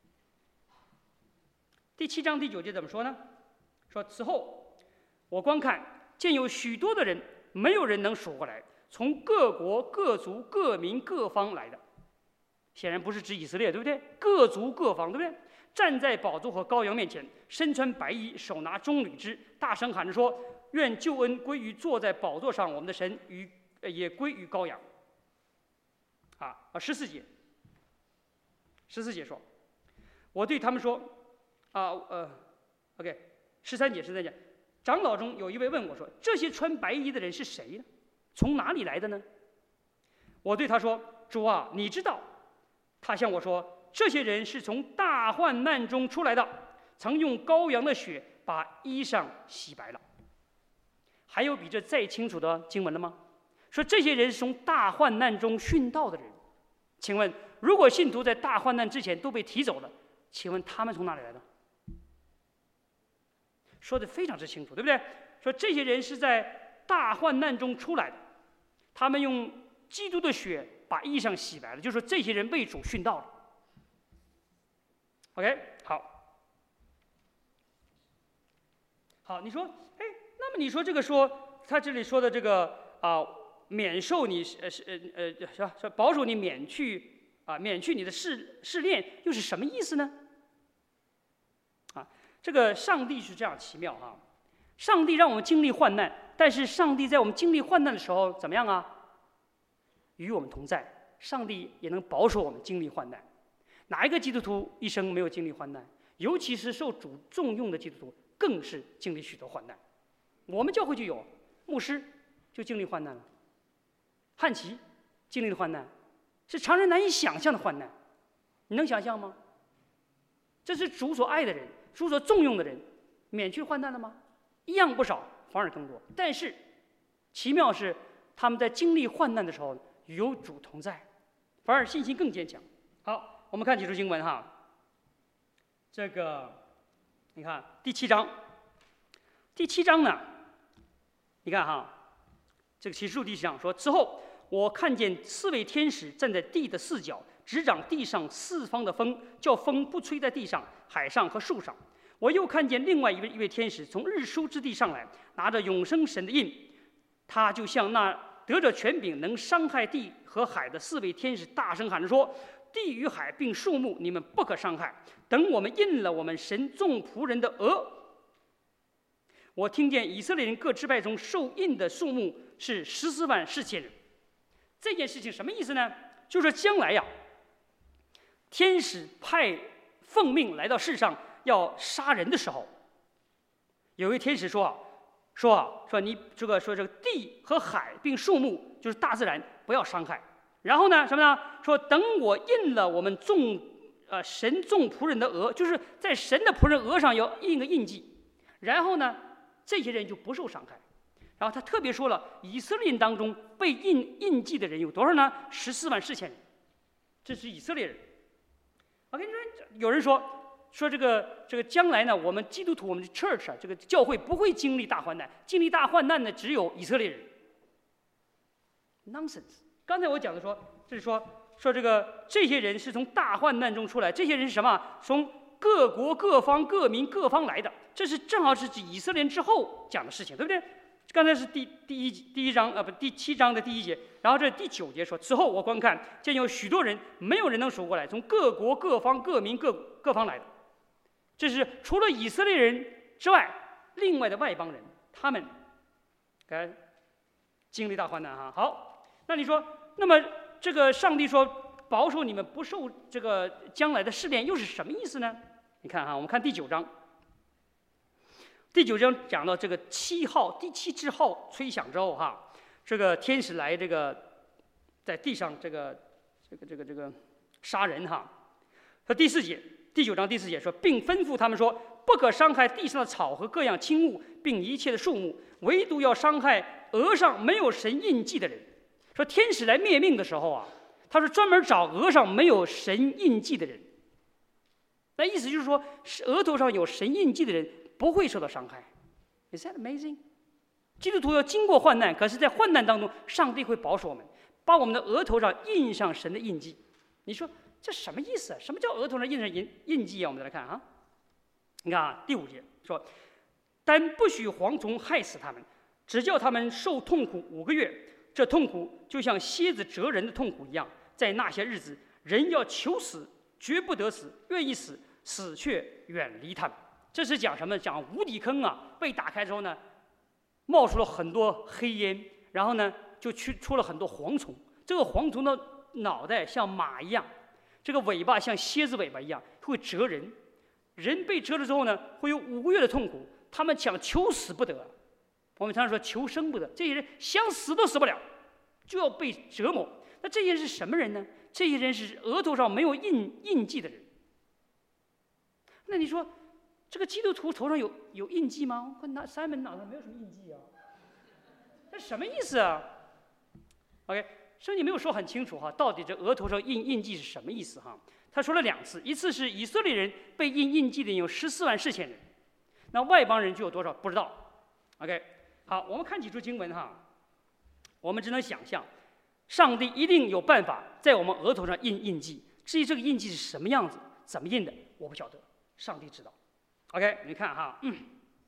第七章第九节怎么说呢？说此后我观看，见有许多的人，没有人能数过来，从各国各族各民各方来的。显然不是指以色列，对不对？各族各方，对不对？站在宝座和羔羊面前，身穿白衣，手拿棕榈枝，大声喊着说：“愿救恩归于坐在宝座上我们的神，与也归于羔羊。”啊啊，十四节，十四节说：“我对他们说，啊呃 ，OK， 十三节，十三节，长老中有一位问我说：这些穿白衣的人是谁呢？从哪里来的呢？我对他说：主啊，你知道。他向我说：这些人是从大患难中出来的，曾用羔羊的血把衣裳洗白了。还有比这再清楚的经文了吗？说这些人是从大患难中殉道的人。请问，如果信徒在大患难之前都被提走了，请问他们从哪里来的？说的非常之清楚，对不对？说这些人是在大患难中出来的，他们用基督的血把衣裳洗白了，就是说这些人为主殉道了。OK， 好，好，你说，哎，那么你说这个说他这里说的这个啊、呃，免受你呃是呃呃是吧？说保守你免去啊、呃、免去你的试试炼，又是什么意思呢？啊，这个上帝是这样奇妙啊！上帝让我们经历患难，但是上帝在我们经历患难的时候怎么样啊？与我们同在，上帝也能保守我们经历患难。哪一个基督徒一生没有经历患难？尤其是受主重用的基督徒，更是经历许多患难。我们教会就有，牧师就经历患难了，汉奇经历了患难，是常人难以想象的患难。你能想象吗？这是主所爱的人，主所重用的人，免去患难了吗？一样不少，反而更多。但是奇妙是，他们在经历患难的时候有主同在，反而信心更坚强。好，我们看几处经文哈。这个，你看第七章，第七章呢，你看哈，这个启示录第七章说：之后我看见四位天使站在地的四角，执掌地上四方的风，叫风不吹在地上、海上和树上。我又看见另外一位一位天使从日出之地上来，拿着永生神的印，他就像那得着权柄能伤害地和海的四位天使大声喊着说：地与海并树木，你们不可伤害，等我们印了我们神众仆人的额。我听见以色列人各支派中受印的数目是十四万四千人。这件事情什么意思呢？就是将来呀，天使派奉命来到世上要杀人的时候，有一天使说啊，说啊，说你这个说这个地和海并树木，就是大自然，不要伤害。然后呢，什么呢？说等我印了我们众呃神众仆人的额，就是在神的仆人额上要印个印记。然后呢，这些人就不受伤害。然后他特别说了，以色列人当中被印印记的人有多少呢？十四万四千人，这是以色列人。我跟你说，有人说。说这个这个将来呢，我们基督徒，我们的 church 啊，这个教会不会经历大患难，经历大患难的只有以色列人。Nonsense！ 刚才我讲的说，这是说说这个这些人是从大患难中出来，这些人是什么？从各国各方各民各方来的，这是正好是指以色列人之后讲的事情，对不对？刚才是第第一第一章啊，不第七章的第一节，然后这第九节说：此后我观看，见有许多人，没有人能数过来，从各国各方各民各各方来的。这是除了以色列人之外，另外的外邦人，他们该经历大患难哈。好，那你说，那么这个上帝说保守你们不受这个将来的试炼，又是什么意思呢？你看哈，我们看第九章。第九章讲到这个七号第七支号吹响之后哈，这个天使来这个在地上这个这个这个这个杀人哈。说第四节，第九章第四节说，并吩咐他们说，不可伤害地上的草和各样轻物，并一切的树木，唯独要伤害额上没有神印记的人。说天使来灭命的时候啊，他说专门找额上没有神印记的人。那意思就是说，额头上有神印记的人不会受到伤害。Is that amazing？ 基督徒要经过患难，可是在患难当中，上帝会保守我们，把我们的额头上印上神的印记。你说这什么意思？什么叫额头上印上印印记啊？我们再来看啊，你看啊，第五节说，但不许蝗虫害死他们，只叫他们受痛苦五个月。这痛苦就像蝎子蛰人的痛苦一样。在那些日子，人要求死，绝不得死；愿意死，死却远离他们。这是讲什么？讲无底坑啊，被打开之后呢，冒出了很多黑烟，然后呢，就去出了很多蝗虫。这个蝗虫的脑袋像马一样，这个尾巴像蝎子尾巴一样，会蛰人。人被蛰了之后呢，会有五个月的痛苦。他们想求死不得，我们常常说求生不得。这些人想死都死不了，就要被折磨。那这些人是什么人呢？这些人是额头上没有印印记的人。那你说，这个基督徒头上有有印记吗？我看Simon脑上没有什么印记啊，这什么意思啊 ？OK， 圣经没有说很清楚哈，到底这额头上印印记是什么意思哈？他说了两次，一次是以色列人被印印记的人有十四万四千人，那外邦人就有多少不知道。OK， 好，我们看几处经文哈，我们只能想象。上帝一定有办法在我们额头上印印记，至于这个印记是什么样子、怎么印的，我不晓得，上帝知道。OK， 你看哈，嗯、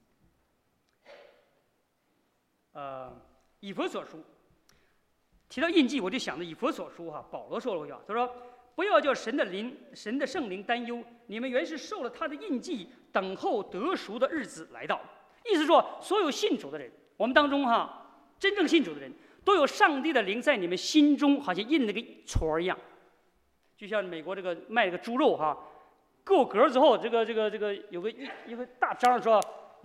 呃，以弗所书提到印记，我就想着以弗所书哈，保罗说了一句话，他说：“不要叫神的灵、神的圣灵担忧，你们原是受了他的印记，等候得赎的日子来到。”意思说，所有信主的人，我们当中哈，真正信主的人。都有上帝的灵在你们心中，好像印了个戳一样，就像美国这个卖这个猪肉哈，够格之后，这个这个这个有个一一个大章说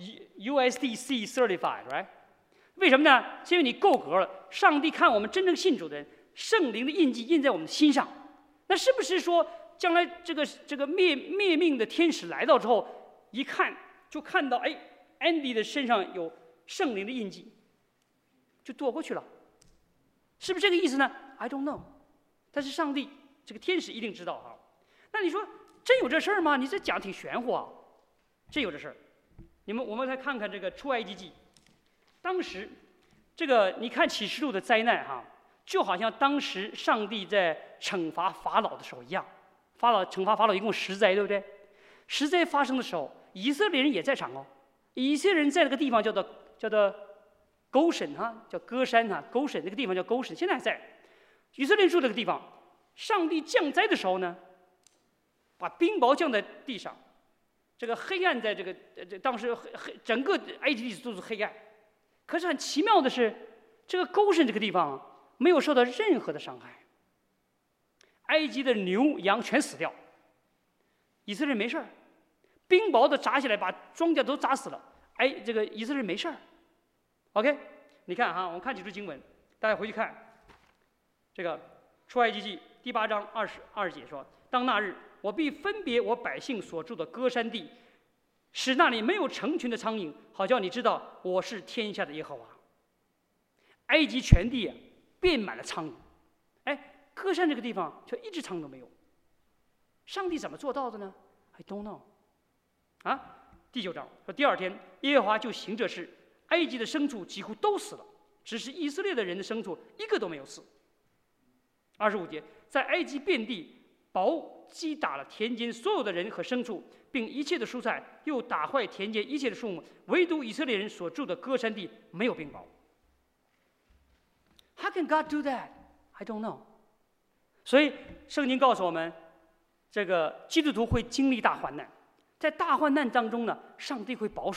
U S D C certified，right？ 为什么呢？是因为你够格了，上帝看我们真正信主的人，圣灵的印记印在我们的心上。那是不是说，将来这个这个灭灭命的天使来到之后，一看就看到哎 ，Andy 的身上有圣灵的印记，就躲过去了？是不是这个意思呢 ？I don't know， 但是上帝这个天使一定知道哈。那你说真有这事儿吗？你这讲挺玄乎啊，真有这事儿。你们我们来看看这个出埃及记，当时这个你看启示录的灾难哈，就好像当时上帝在惩罚法老的时候一样。法老惩罚法老一共十灾，对不对？十灾发生的时候，以色列人也在场哦。以色列人在那个地方叫做叫做。勾审哈，叫歌山哈，勾审这个地方叫勾审，现在还在。以色列人住这个地方，上帝降灾的时候呢，把冰雹降在地上，这个黑暗在这个呃这当时黑黑整个埃及地都是黑暗。可是很奇妙的是，这个勾审这个地方没有受到任何的伤害，埃及的牛羊全死掉，以色列人没事儿，冰雹的砸下来把庄稼都砸死了，哎，这个以色列人没事儿。OK， 你看哈，我们看几处经文，大家回去看。这个出埃及记第八章二十二节说：“当那日，我必分别我百姓所住的歌山地，使那里没有成群的苍蝇，好叫你知道我是天下的耶和华。”埃及全地啊，遍满了苍蝇，哎，歌山这个地方却一只苍蝇都没有。上帝怎么做到的呢 ？I don't know。啊，第九章说，第二天，耶和华就行这事。埃及的牲畜几乎都死了，只是以色列的人的牲畜一个都没有死。二十五节，在埃及遍地雹击打了田间所有的人和牲畜，并一切的蔬菜，又打坏田间一切的树木，唯独以色列人所住的歌山地没有冰雹。How can God do that? I don't know。所以圣经告诉我们，这个基督徒会经历大患难，在大患难当中呢，上帝会保守我们。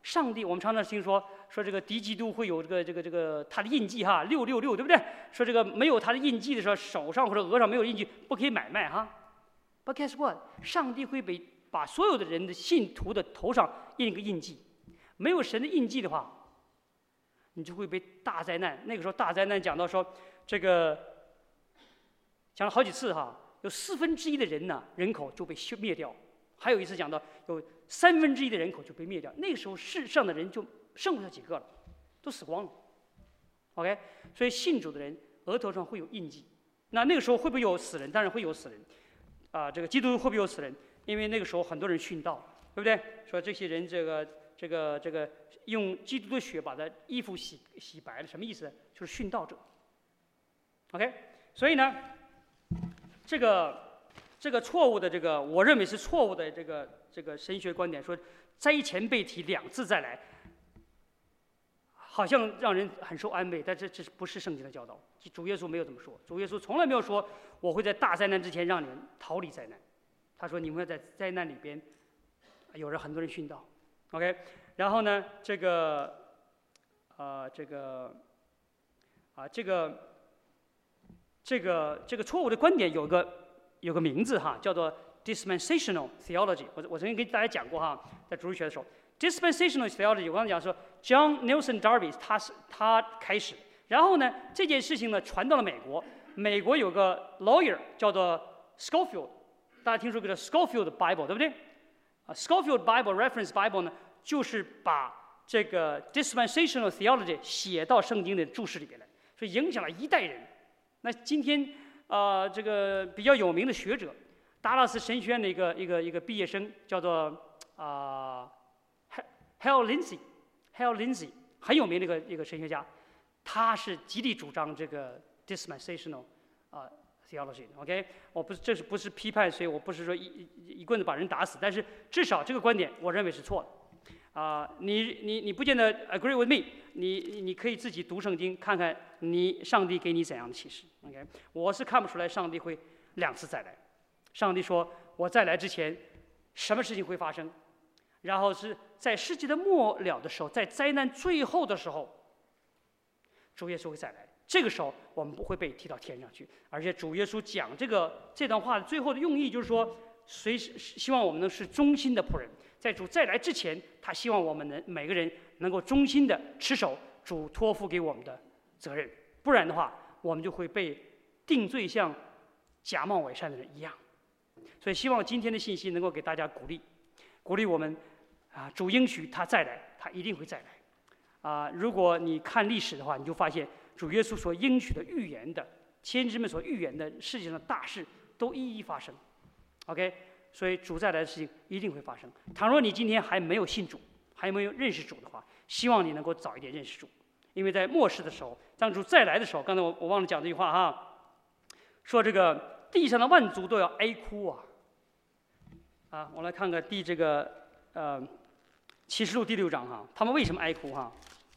上帝，我们常常听说说这个敌基督会有这个这个这个他的印记哈，六六六，对不对？说这个没有他的印记的时候，手上或者额上没有印记，不可以买卖哈。But guess what？ 上帝会被把所有的人的信徒的头上印一个印记，没有神的印记的话，你就会被大灾难。那个时候大灾难讲到说，这个讲了好几次哈，有四分之一的人呢人口就被灭掉。还有一次讲到有三分之一的人口就被灭掉，那个时候世上的人就剩不下几个了，都死光了。OK， 所以信主的人额头上会有印记。那那个时候会不会有死人？当然会有死人。啊、呃，这个基督会不会有死人？因为那个时候很多人殉道，对不对？说这些人这个这个这个用基督的血把他衣服洗洗白了，什么意思？就是殉道者。OK， 所以呢，这个。这个错误的这个，我认为是错误的这个这个神学观点，说灾前被提两次再来，好像让人很受安慰，但这这不是圣经的教导。主耶稣没有这么说，主耶稣从来没有说我会在大灾难之前让你们逃离灾难，他说你们要在灾难里边，有人很多人殉道。OK， 然后呢，这个呃这个啊、呃、这个这个这个错误的观点有个。有个名字哈，叫做 dispensational theology。我我曾经跟大家讲过哈，在主日学的时候 ，dispensational theology， 我刚才讲说 John Nelson Darby 他是他开始，然后呢这件事情呢传到了美国，美国有个 lawyer 叫做 Scofield， 大家听说过叫 Scofield Bible 对不对？啊 ，Scofield Bible Reference Bible 呢，就是把这个 dispensational theology 写到圣经的注释里边来，所以影响了一代人。那今天。呃，这个比较有名的学者，达拉斯神学院的一个一个一个毕业生，叫做啊、呃、Hal Lindsey，Hal Lindsey 很有名的一个一个神学家，他是极力主张这个 dispensational 啊、呃、theology。OK， 我不是这是不是批判，所以我不是说一一一棍子把人打死，但是至少这个观点我认为是错的。啊、呃，你你你不见得 agree with me， 你你可以自己读圣经，看看你上帝给你怎样的启示。OK， 我是看不出来上帝会两次再来。上帝说我再来之前，什么事情会发生？然后是在世界的末了的时候，在灾难最后的时候，主耶稣会再来。这个时候我们不会被提到天上去，而且主耶稣讲这个这段话最后的用意就是说，随时希望我们能是忠心的仆人。在主再来之前，他希望我们能每个人能够忠心的持守主托付给我们的责任，不然的话，我们就会被定罪，像假冒伪善的人一样。所以，希望今天的信息能够给大家鼓励，鼓励我们啊！主应许他再来，他一定会再来啊！如果你看历史的话，你就发现主耶稣所应许的预言的，先知们所预言的世界上的大事都一一发生。OK。所以主再来的事情一定会发生。倘若你今天还没有信主，还没有认识主的话，希望你能够早一点认识主，因为在末世的时候，当主再来的时候，刚才我我忘了讲这句话哈，说这个地上的万族都要哀哭啊！啊，我来看看第这个呃启示录第六章哈，他们为什么哀哭哈？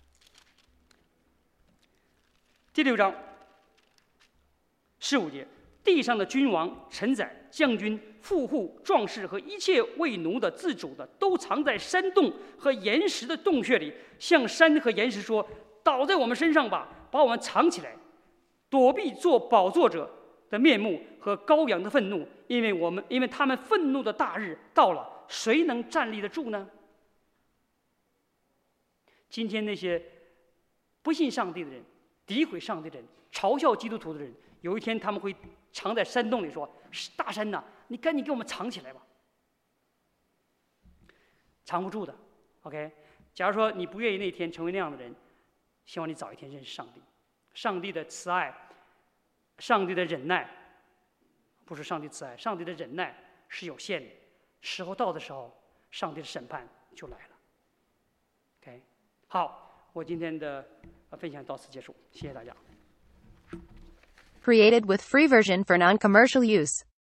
第六章十五节。地上的君王、臣宰、将军、富户、壮士和一切为奴的、自主的，都藏在山洞和岩石的洞穴里，向山和岩石说：“倒在我们身上吧，把我们藏起来，躲避做宝座者的面目和羔羊的愤怒，因为我们因为他们愤怒的大日到了，谁能站立得住呢？”今天那些不信上帝的人、诋毁上帝的人、嘲笑基督徒的人，有一天他们会藏在山洞里说：“大山呐，你赶紧给我们藏起来吧。”藏不住的。OK， 假如说你不愿意那天成为那样的人，希望你早一天认识上帝。上帝的慈爱，上帝的忍耐，不是上帝慈爱，上帝的忍耐是有限的。时候到的时候，上帝的审判就来了。OK， 好，我今天的分享到此结束，谢谢大家。 Created with free version for non-commercial use.